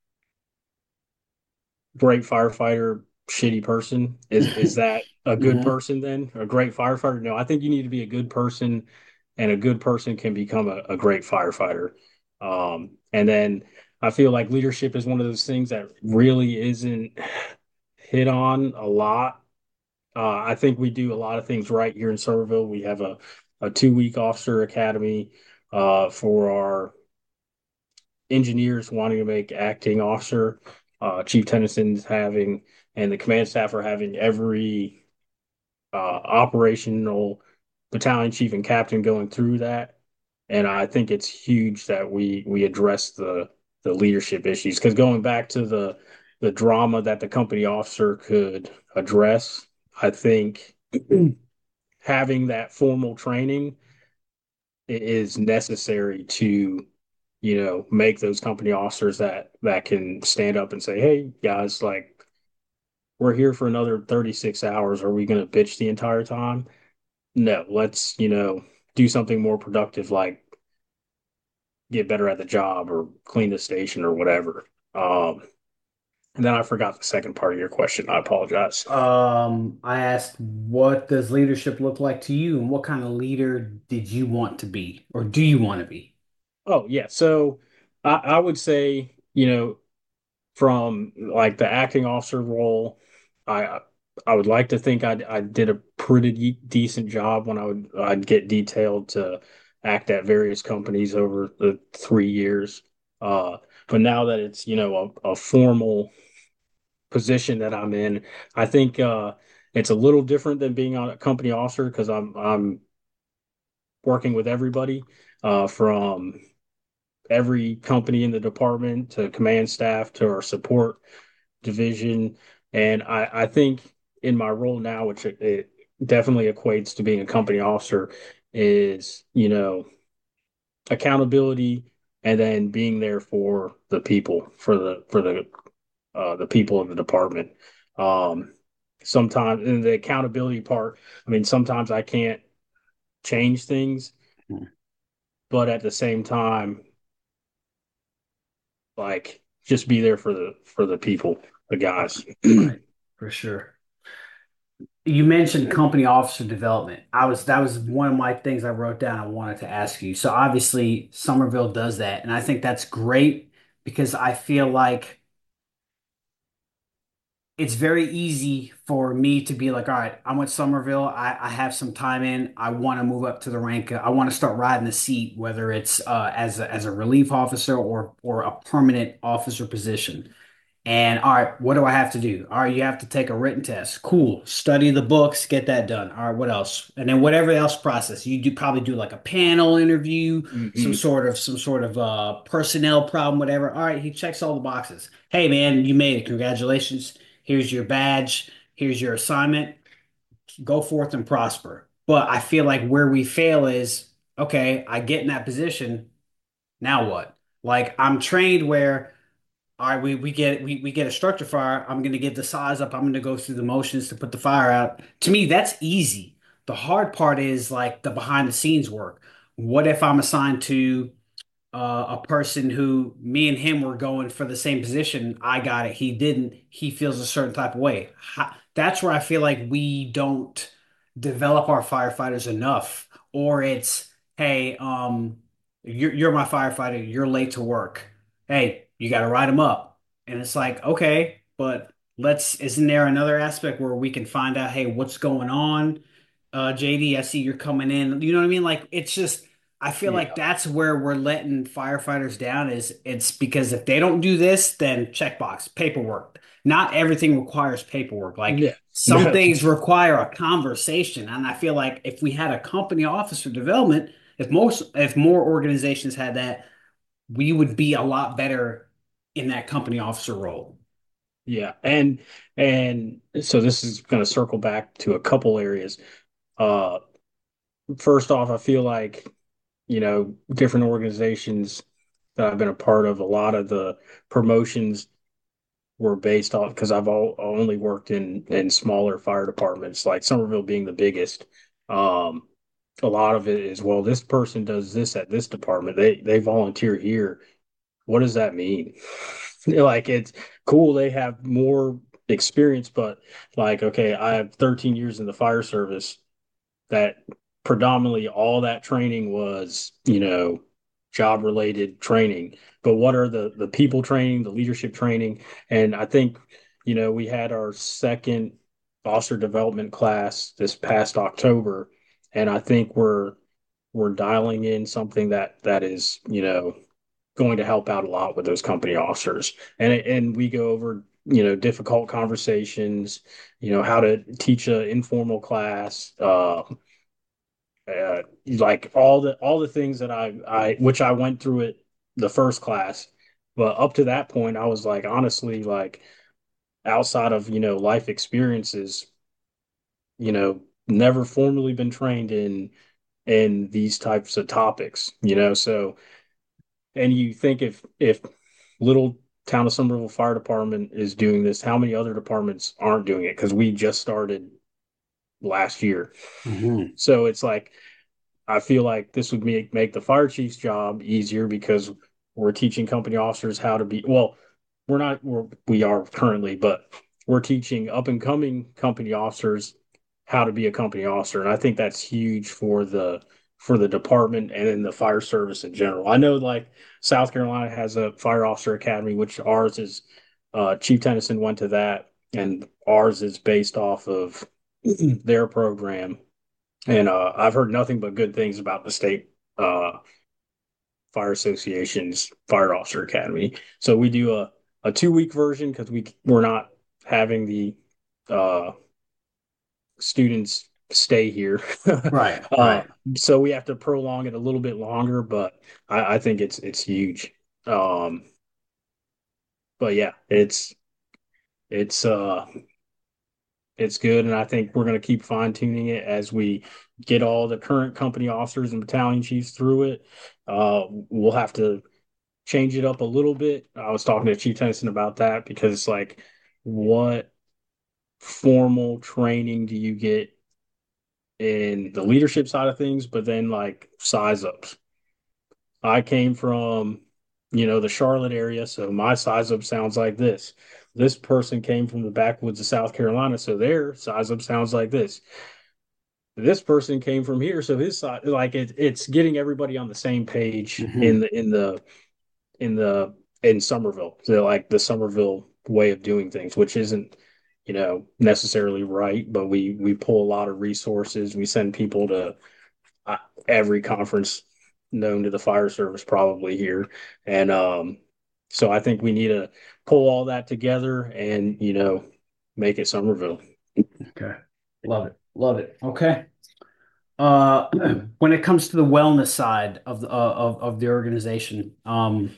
great firefighter, shitty person. Is is that a good Hmm. person then? A great firefighter? No, I think you need to be a good person, and a good person can become a, a great firefighter. Um, and then I feel like leadership is one of those things that really isn't hit on a lot. Uh, I think we do a lot of things right here in Somerville. We have a, a two week officer academy uh, for our engineers wanting to make acting officer. Uh, Chief Tennyson's having, and the command staff are having every uh, operational battalion chief and captain going through that. And I think it's huge that we we address the the leadership issues, because going back to the the drama that the company officer could address, I think having that formal training is necessary to, you know, make those company officers that that can stand up and say, hey guys, like, we're here for another thirty-six hours, are we going to bitch the entire time? No, let's, you know, do something more productive, like get better at the job or clean the station or whatever. Um, and then I forgot the second part of your question. I apologize. Um, I asked, what does leadership look like to you, and what kind of leader did you want to be, or do you want to be? Oh yeah, so I, I would say, you know, from like the acting officer role, I I would like to think I I did a pretty de decent job when I would I'd get detailed to act at various companies over the three years. Uh, but now that it's, you know, a, a formal position that I'm in, I think uh, it's a little different than being on a company officer because I'm I'm working with everybody uh, from every company in the department to command staff to our support division. And I, I think in my role now, which it, it definitely equates to being a company officer, is, you know, accountability and then being there for the people, for the for the uh, the people in the department. Um, sometimes in the accountability part, I mean, sometimes I can't change things, but at the same time, like just be there for the for the people, the guys. Right, for sure. You mentioned company officer development. I was that was one of my things I wrote down I wanted to ask you. So obviously Somerville does that, and I think that's great because I feel like it's very easy for me to be like, all right, I'm with Somerville. I, I have some time in. I want to move up to the rank. I want to start riding the seat, whether it's uh, as a, as a relief officer or or a permanent officer position. And all right, what do I have to do? All right, you have to take a written test. Cool. Study the books, get that done. All right, what else? And then whatever else process, you do probably do like a panel interview, some Hmm. sort of some sort of uh personnel problem, whatever. All right, he checks all the boxes. Hey man, you made it. Congratulations. Here's your badge. Here's your assignment. Go forth and prosper. But I feel like where we fail is, okay, I get in that position. Now what? Like I'm trained where all right, we we get we we get a structure fire. I'm gonna get the size up. I'm gonna go through the motions to put the fire out. To me, that's easy. The hard part is like the behind the scenes work. What if I'm assigned to uh, a person who me and him were going for the same position? I got it. He didn't. He feels a certain type of way. How, that's where I feel like we don't develop our firefighters enough. Or it's, hey, um, you're you're my firefighter. You're late to work. Hey, you got to write them up. And it's like, okay, but let's. Isn't there another aspect where we can find out, hey, what's going on? Uh, J D, I see you're coming in. You know what I mean? Like it's just I feel like Yeah. that's where we're letting firefighters down is it's because if they don't do this, then checkbox, paperwork. Not everything requires paperwork. Like Yeah. some No. things require a conversation. And I feel like if we had a company officer development, if most if more organizations had that, we would be a lot better in that company officer role. Yeah. And and so this is going to circle back to a couple areas. Uh, first off, I feel like, you know, different organizations that I've been a part of, a lot of the promotions were based off because I've all, only worked in in smaller fire departments, like Somerville being the biggest. Um, a lot of it is, well, this person does this at this department. They they volunteer here. What does that mean? Like it's cool they have more experience, but like, okay, I have thirteen years in the fire service that predominantly all that training was, you know, job related training. But what are the the people training, the leadership training? And I think, you know, we had our second officer development class this past October, and I think we're we're dialing in something that that is, you know, going to help out a lot with those company officers. And and we go over, you know, difficult conversations, you know, how to teach an informal class, uh, uh, like all the all the things that I I which I went through it the first class, but up to that point, I was like honestly like outside of, you know, life experiences, you know, never formally been trained in in these types of topics, you know. So and you think if if little town of Somerville Fire Department is doing this, how many other departments aren't doing it? Because we just started last year. Mhm. So it's like I feel like this would make make the fire chief's job easier because we're teaching company officers how to be well. we're not we're, we are currently, but we're teaching up and coming company officers how to be a company officer, and I think that's huge for the for the department and then the fire service in general. I know like South Carolina has a fire officer academy, which ours is uh, Chief Tennyson went to that, and ours is based off of their program. And uh, I've heard nothing but good things about the state uh, fire association's fire officer academy. So we do a, a two week version because we we're not having the uh, students stay here. Right, uh, right. so we have to prolong it a little bit longer, but I, I think it's it's huge. Um, but yeah, it's it's uh it's good, and I think we're going to keep fine tuning it as we get all the current company officers and battalion chiefs through it. Uh, we'll have to change it up a little bit. I was talking to Chief Tennyson about that because it's like, what formal training do you get in the leadership side of things, but then like size ups? I came from, you know, the Charlotte area, so my size up sounds like this. This person came from the backwoods of South Carolina, so their size up sounds like this. This person came from here, so his side, like it, it's getting everybody on the same page in Hmm. the in the in the in Somerville. So like the Somerville way of doing things, which isn't, you know, necessarily right, but we we pull a lot of resources. We send people to uh, every conference known to the fire service probably here, and um, so I think we need to pull all that together and you know make it Somerville. Okay. Love it. Love it. Okay. Uh, when it comes to the wellness side of the uh, of of the organization, um,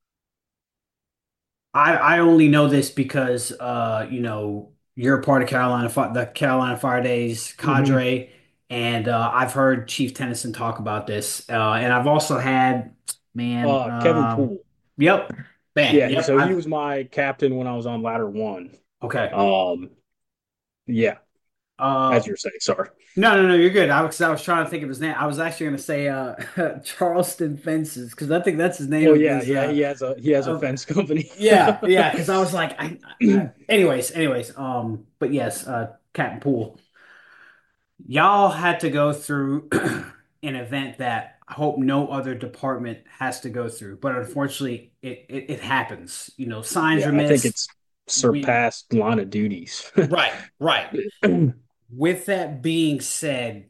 I I only know this because uh, you know, you're a part of Carolina Fi- the Carolina Fire Days Mm-hmm. cadre, and uh, I've heard Chief Tennyson talk about this, uh, and I've also had, man, Uh, Kevin uh, Poole. yep, bam, Yeah, yep, so he I've was my captain when I was on ladder one. okay. Um, yeah, Uh, as you're saying, sorry. no, no, no, you're good. I was I was trying to think of his name. I was actually going to say uh Charleston Fences because I think that's his name Well, of yeah, his yeah, uh he has a he has a of fence company. yeah, yeah, because I was like I, I anyways, anyways, um but yes, uh Captain Pool. Y'all had to go through an event that I hope no other department has to go through, but unfortunately it it, it happens. You know, signs Yeah, are I think missed. it's We surpassed line of duties. right, right. With that being said,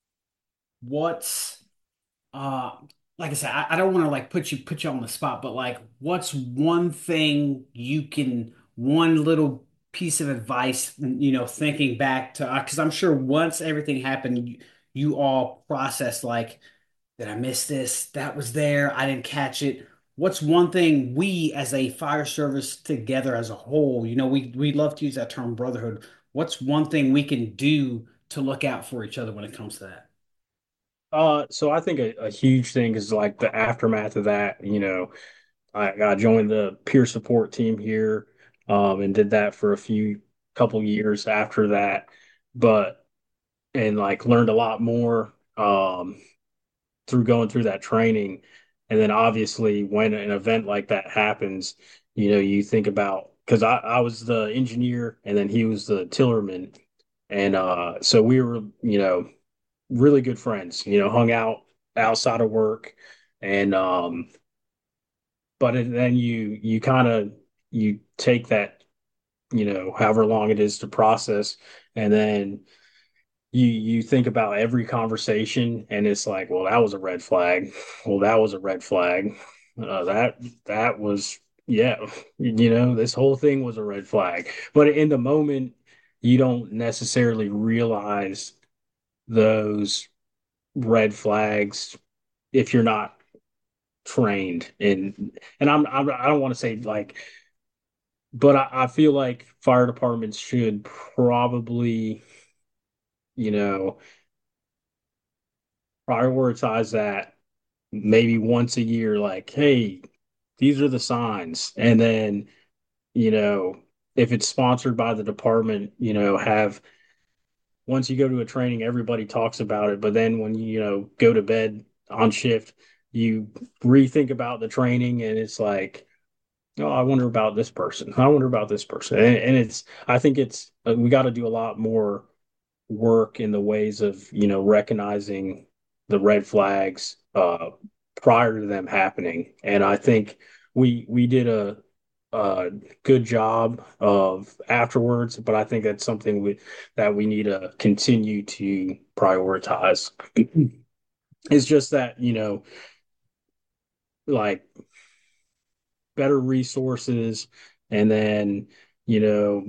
what's uh like I said, I, I don't want to like put you put you on the spot, but like what's one thing you can one little piece of advice, you know, thinking back to because I'm sure once everything happened, you, you all processed like, did I miss this? That was there, I didn't catch it. What's one thing we as a fire service together as a whole, you know, we we love to use that term brotherhood. What's one thing we can do to look out for each other when it comes to that? Uh, so I think a, a huge thing is like the aftermath of that. You know, I, I joined the peer support team here, um, and did that for a few couple years after that, but and like learned a lot more um through going through that training. And then obviously when an event like that happens, you know, you think about because I, I was the engineer and then he was the tillerman. And uh so we were, you know, really good friends, you know, hung out outside of work. And um but it, then you you kind of you take that, you know, however long it is to process, and then you you think about every conversation and it's like, well, that was a red flag. Well, that was a red flag. Uh, that that was yeah, you know, this whole thing was a red flag. But in the moment, you don't necessarily realize those red flags if you're not trained in. And I'm, I'm I don't want to say like, but I, I feel like fire departments should probably, you know, prioritize that maybe once a year, like, hey, these are the signs. And then, you know, if it's sponsored by the department, you know, have once you go to a training, everybody talks about it. But then when you, you know, go to bed on shift, you rethink about the training and it's like, Oh, I wonder about this person. I wonder about this person. And, and it's, I think it's, uh, we got to do a lot more work in the ways of, you know, recognizing the red flags uh, prior to them happening. And I think we we did a, a good job of afterwards, but I think that's something we, that we need to continue to prioritize. It's just that, you know, like better resources and then, you know,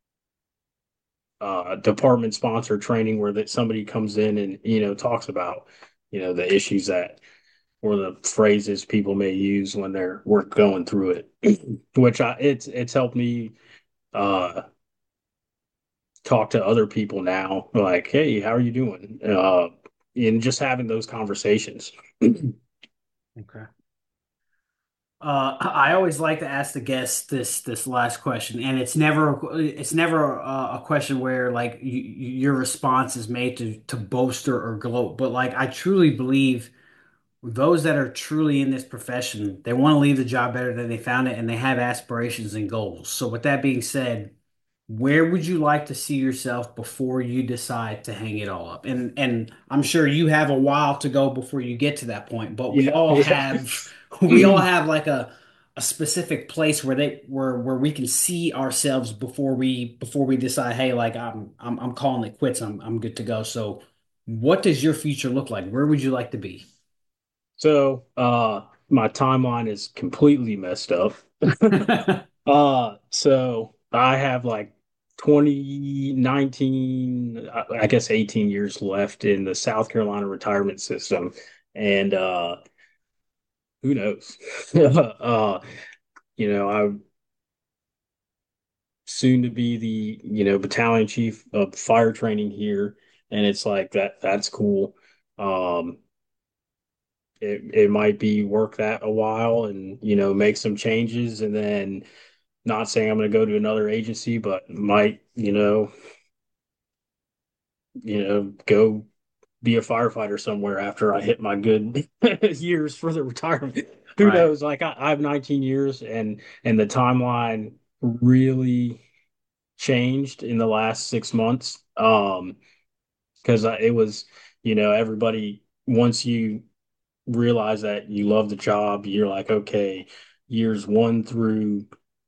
uh, department sponsored training where that somebody comes in and, you know, talks about, you know, the issues that or the phrases people may use when they're we're going through it, which I it's it's helped me uh talk to other people now, like, hey, how are you doing? Uh, and just having those conversations. Okay. Uh, I always like to ask the guests this this last question, and it's never it's never a, a question where like you, your response is made to to boaster or gloat, but like I truly believe those that are truly in this profession, they want to leave the job better than they found it, and they have aspirations and goals. So with that being said, where would you like to see yourself before you decide to hang it all up? And and I'm sure you have a while to go before you get to that point, but we Yeah, all yeah. have we all have like a a specific place where they where where we can see ourselves before we before we decide, hey, like I'm I'm I'm calling it quits. I'm I'm good to go. So what does your future look like? Where would you like to be? So uh my timeline is completely messed up. Uh so I have like twenty nineteen, I I guess eighteen years left in the South Carolina retirement system. And uh who knows? uh you know, I'm soon to be the, you know, battalion chief of fire training here, and it's like that that's cool. Um it it might be work that a while and, you know, make some changes and then not saying I'm going to go to another agency, but might, you know, you know, go be a firefighter somewhere after I hit my good years for the retirement. Who Right. knows? Like I, I have nineteen years and and the timeline really changed in the last six months. Um, because it was, you know, everybody once you realize that you love the job, you're like, okay, years one through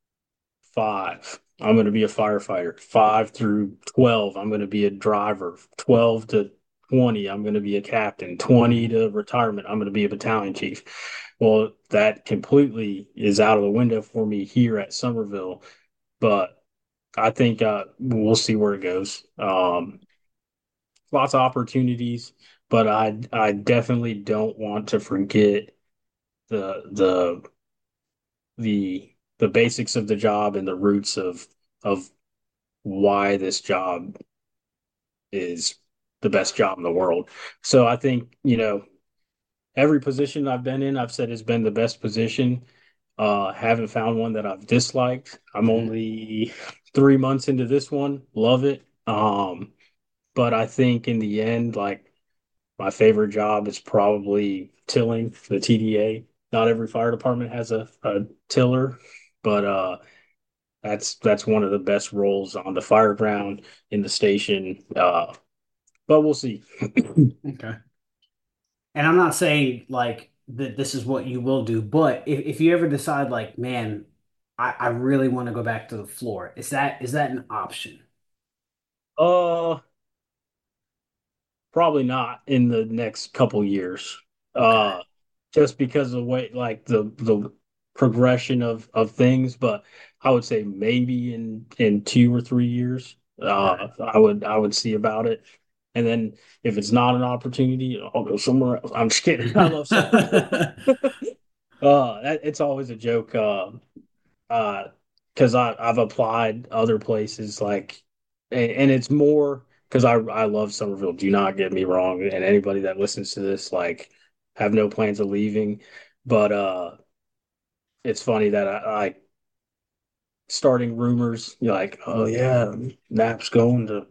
five, I'm going to be a firefighter. Five through twelve, I'm going to be a driver. twelve to twenty, I'm going to be a captain. twenty Mhm. to retirement, I'm going to be a battalion chief. Well, that completely is out of the window for me here at Somerville, but I think uh, we'll see where it goes. Um, lots of opportunities, but I I definitely don't want to forget the the the the basics of the job and the roots of of why this job is the best job in the world. So I think, you know, every position I've been in, I've said has been the best position. Uh, haven't found one that I've disliked. I'm Mhm. only three months into this one. Love it. Um, but I think in the end, like my favorite job is probably tilling the T D A. Not every fire department has a, a tiller, but uh, that's that's one of the best roles on the fire ground in the station. Uh, but we'll see. Okay. And I'm not saying like that this is what you will do, but if, if you ever decide like, man, I, I really want to go back to the floor, is that is that an option? Uh, probably not in the next couple years. Okay. Uh, just because of the way, like the the progression of of things. But I would say maybe in in two or three years, uh, Right. I would I would see about it. And then if it's not an opportunity, I'll go somewhere else. I'm just kidding. I love Somerville. Uh, that, it's always a joke. Uh, uh, because I I've applied other places like, and, and it's more because I I love Somerville. Do not get me wrong, and anybody that listens to this like have no plans of leaving, but uh, it's funny that I, I starting rumors like, oh yeah, Nap's going to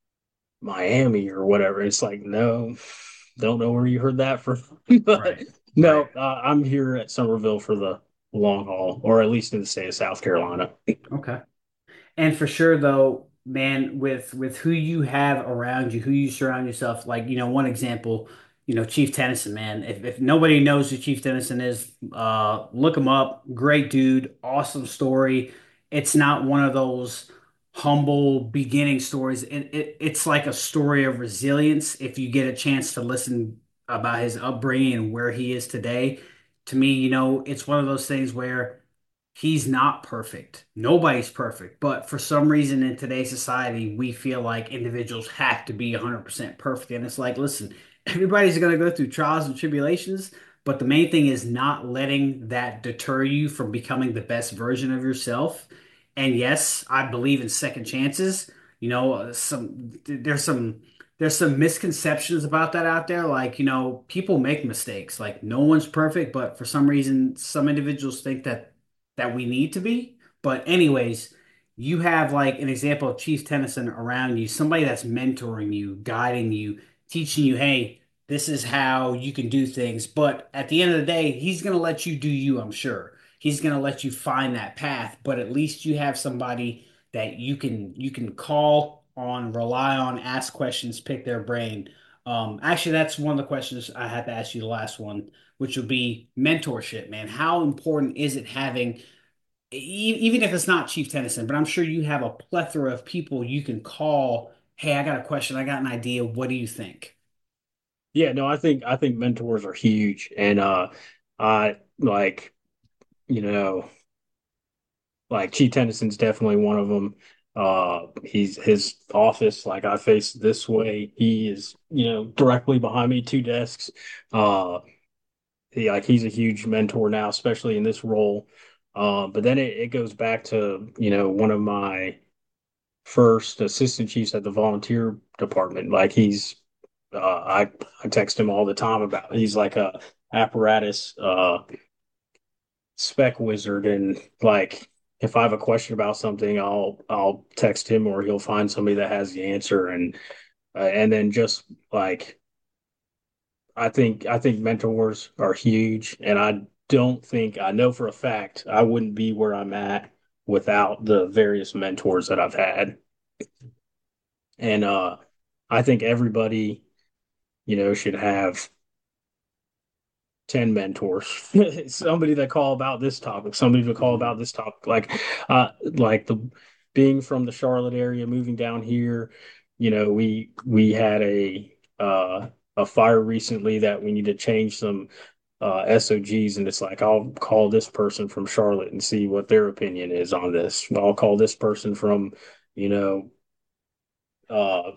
Miami or whatever. It's like no, don't know where you heard that from, but Right. Right. no, uh, I'm here at Somerville for the long haul, or at least in the state of South Carolina. Okay. And for sure though, man, with with who you have around you, who you surround yourself, like, you know, one example, you know, Chief Tennyson, man. If if nobody knows who Chief Tennyson is, uh, look him up. Great dude, awesome story. It's not one of those humble beginning stories. It, it it's like a story of resilience if you get a chance to listen about his upbringing and where he is today. To me, you know, it's one of those things where he's not perfect. Nobody's perfect. But for some reason in today's society, we feel like individuals have to be one hundred percent perfect. And it's like, listen, everybody's going to go through trials and tribulations. But the main thing is not letting that deter you from becoming the best version of yourself. And yes, I believe in second chances. You know, uh, some there's some there's some misconceptions about that out there. Like, you know, people make mistakes. Like, no one's perfect, but for some reason, some individuals think that that we need to be. But anyways, you have like an example of Chief Tennyson around you, somebody that's mentoring you, guiding you, teaching you, hey, this is how you can do things. But at the end of the day, he's going to let you do you, I'm sure. He's going to let you find that path, but at least you have somebody that you can you can call on, rely on, ask questions, pick their brain. Um, actually, that's one of the questions I had to ask you the last one, which would be mentorship, man. How important is it having e- even if it's not Chief Tennyson, but I'm sure you have a plethora of people you can call. Hey, I got a question. I got an idea. What do you think? Yeah, no, I think I think mentors are huge, and uh, I like you know like Chief Tennyson's definitely one of them. Uh, he's his office, like I face this way. He is, you know, directly behind me, two desks. Uh, he like he's a huge mentor now, especially in this role. Uh, but then it, it goes back to, you know, one of my first assistant chiefs at the volunteer department. Like he's, uh, I I text him all the time about. He's like a apparatus uh spec wizard, and like if I have a question about something, I'll I'll text him or he'll find somebody that has the answer, and uh, and then just like I think I think mentors are huge, and I don't think I know for a fact I wouldn't be where I'm at without the various mentors that I've had. And uh I think everybody, you know, should have ten mentors. Somebody that call about this topic, somebody to call Mhm. about this topic. Like uh like the being from the Charlotte area, moving down here, you know, we we had a uh a fire recently that we need to change some uh S O Gs, and it's like I'll call this person from Charlotte and see what their opinion is on this. I'll call this person from, you know, uh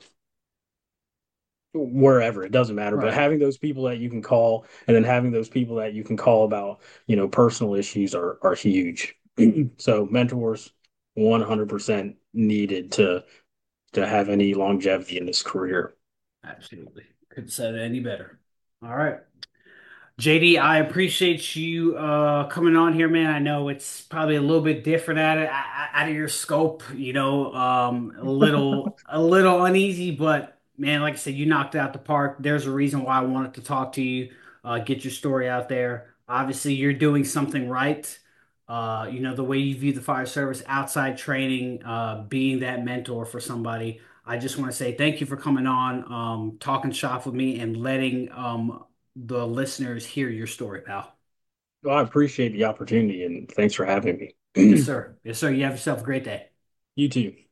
wherever, it doesn't matter, but Right. having those people that you can call, and then having those people that you can call about, you know, personal issues are are huge. So mentors one hundred percent needed to to have any longevity in this career. Absolutely. Couldn't say it any better. All right. J D, I appreciate you uh, coming on here, man. I know it's probably a little bit different out of out of your scope, you know, um, a little a little uneasy, but man, like I said, you knocked it out the park. There's a reason why I wanted to talk to you, uh, get your story out there. Obviously, you're doing something right. Uh, you know, the way you view the fire service, outside training, uh, being that mentor for somebody. I just want to say thank you for coming on, um, talking shop with me, and letting um, the listeners hear your story, pal. Well, I appreciate the opportunity, and thanks for having Yes, me. sir. Yes, sir. You have yourself a great day. You too.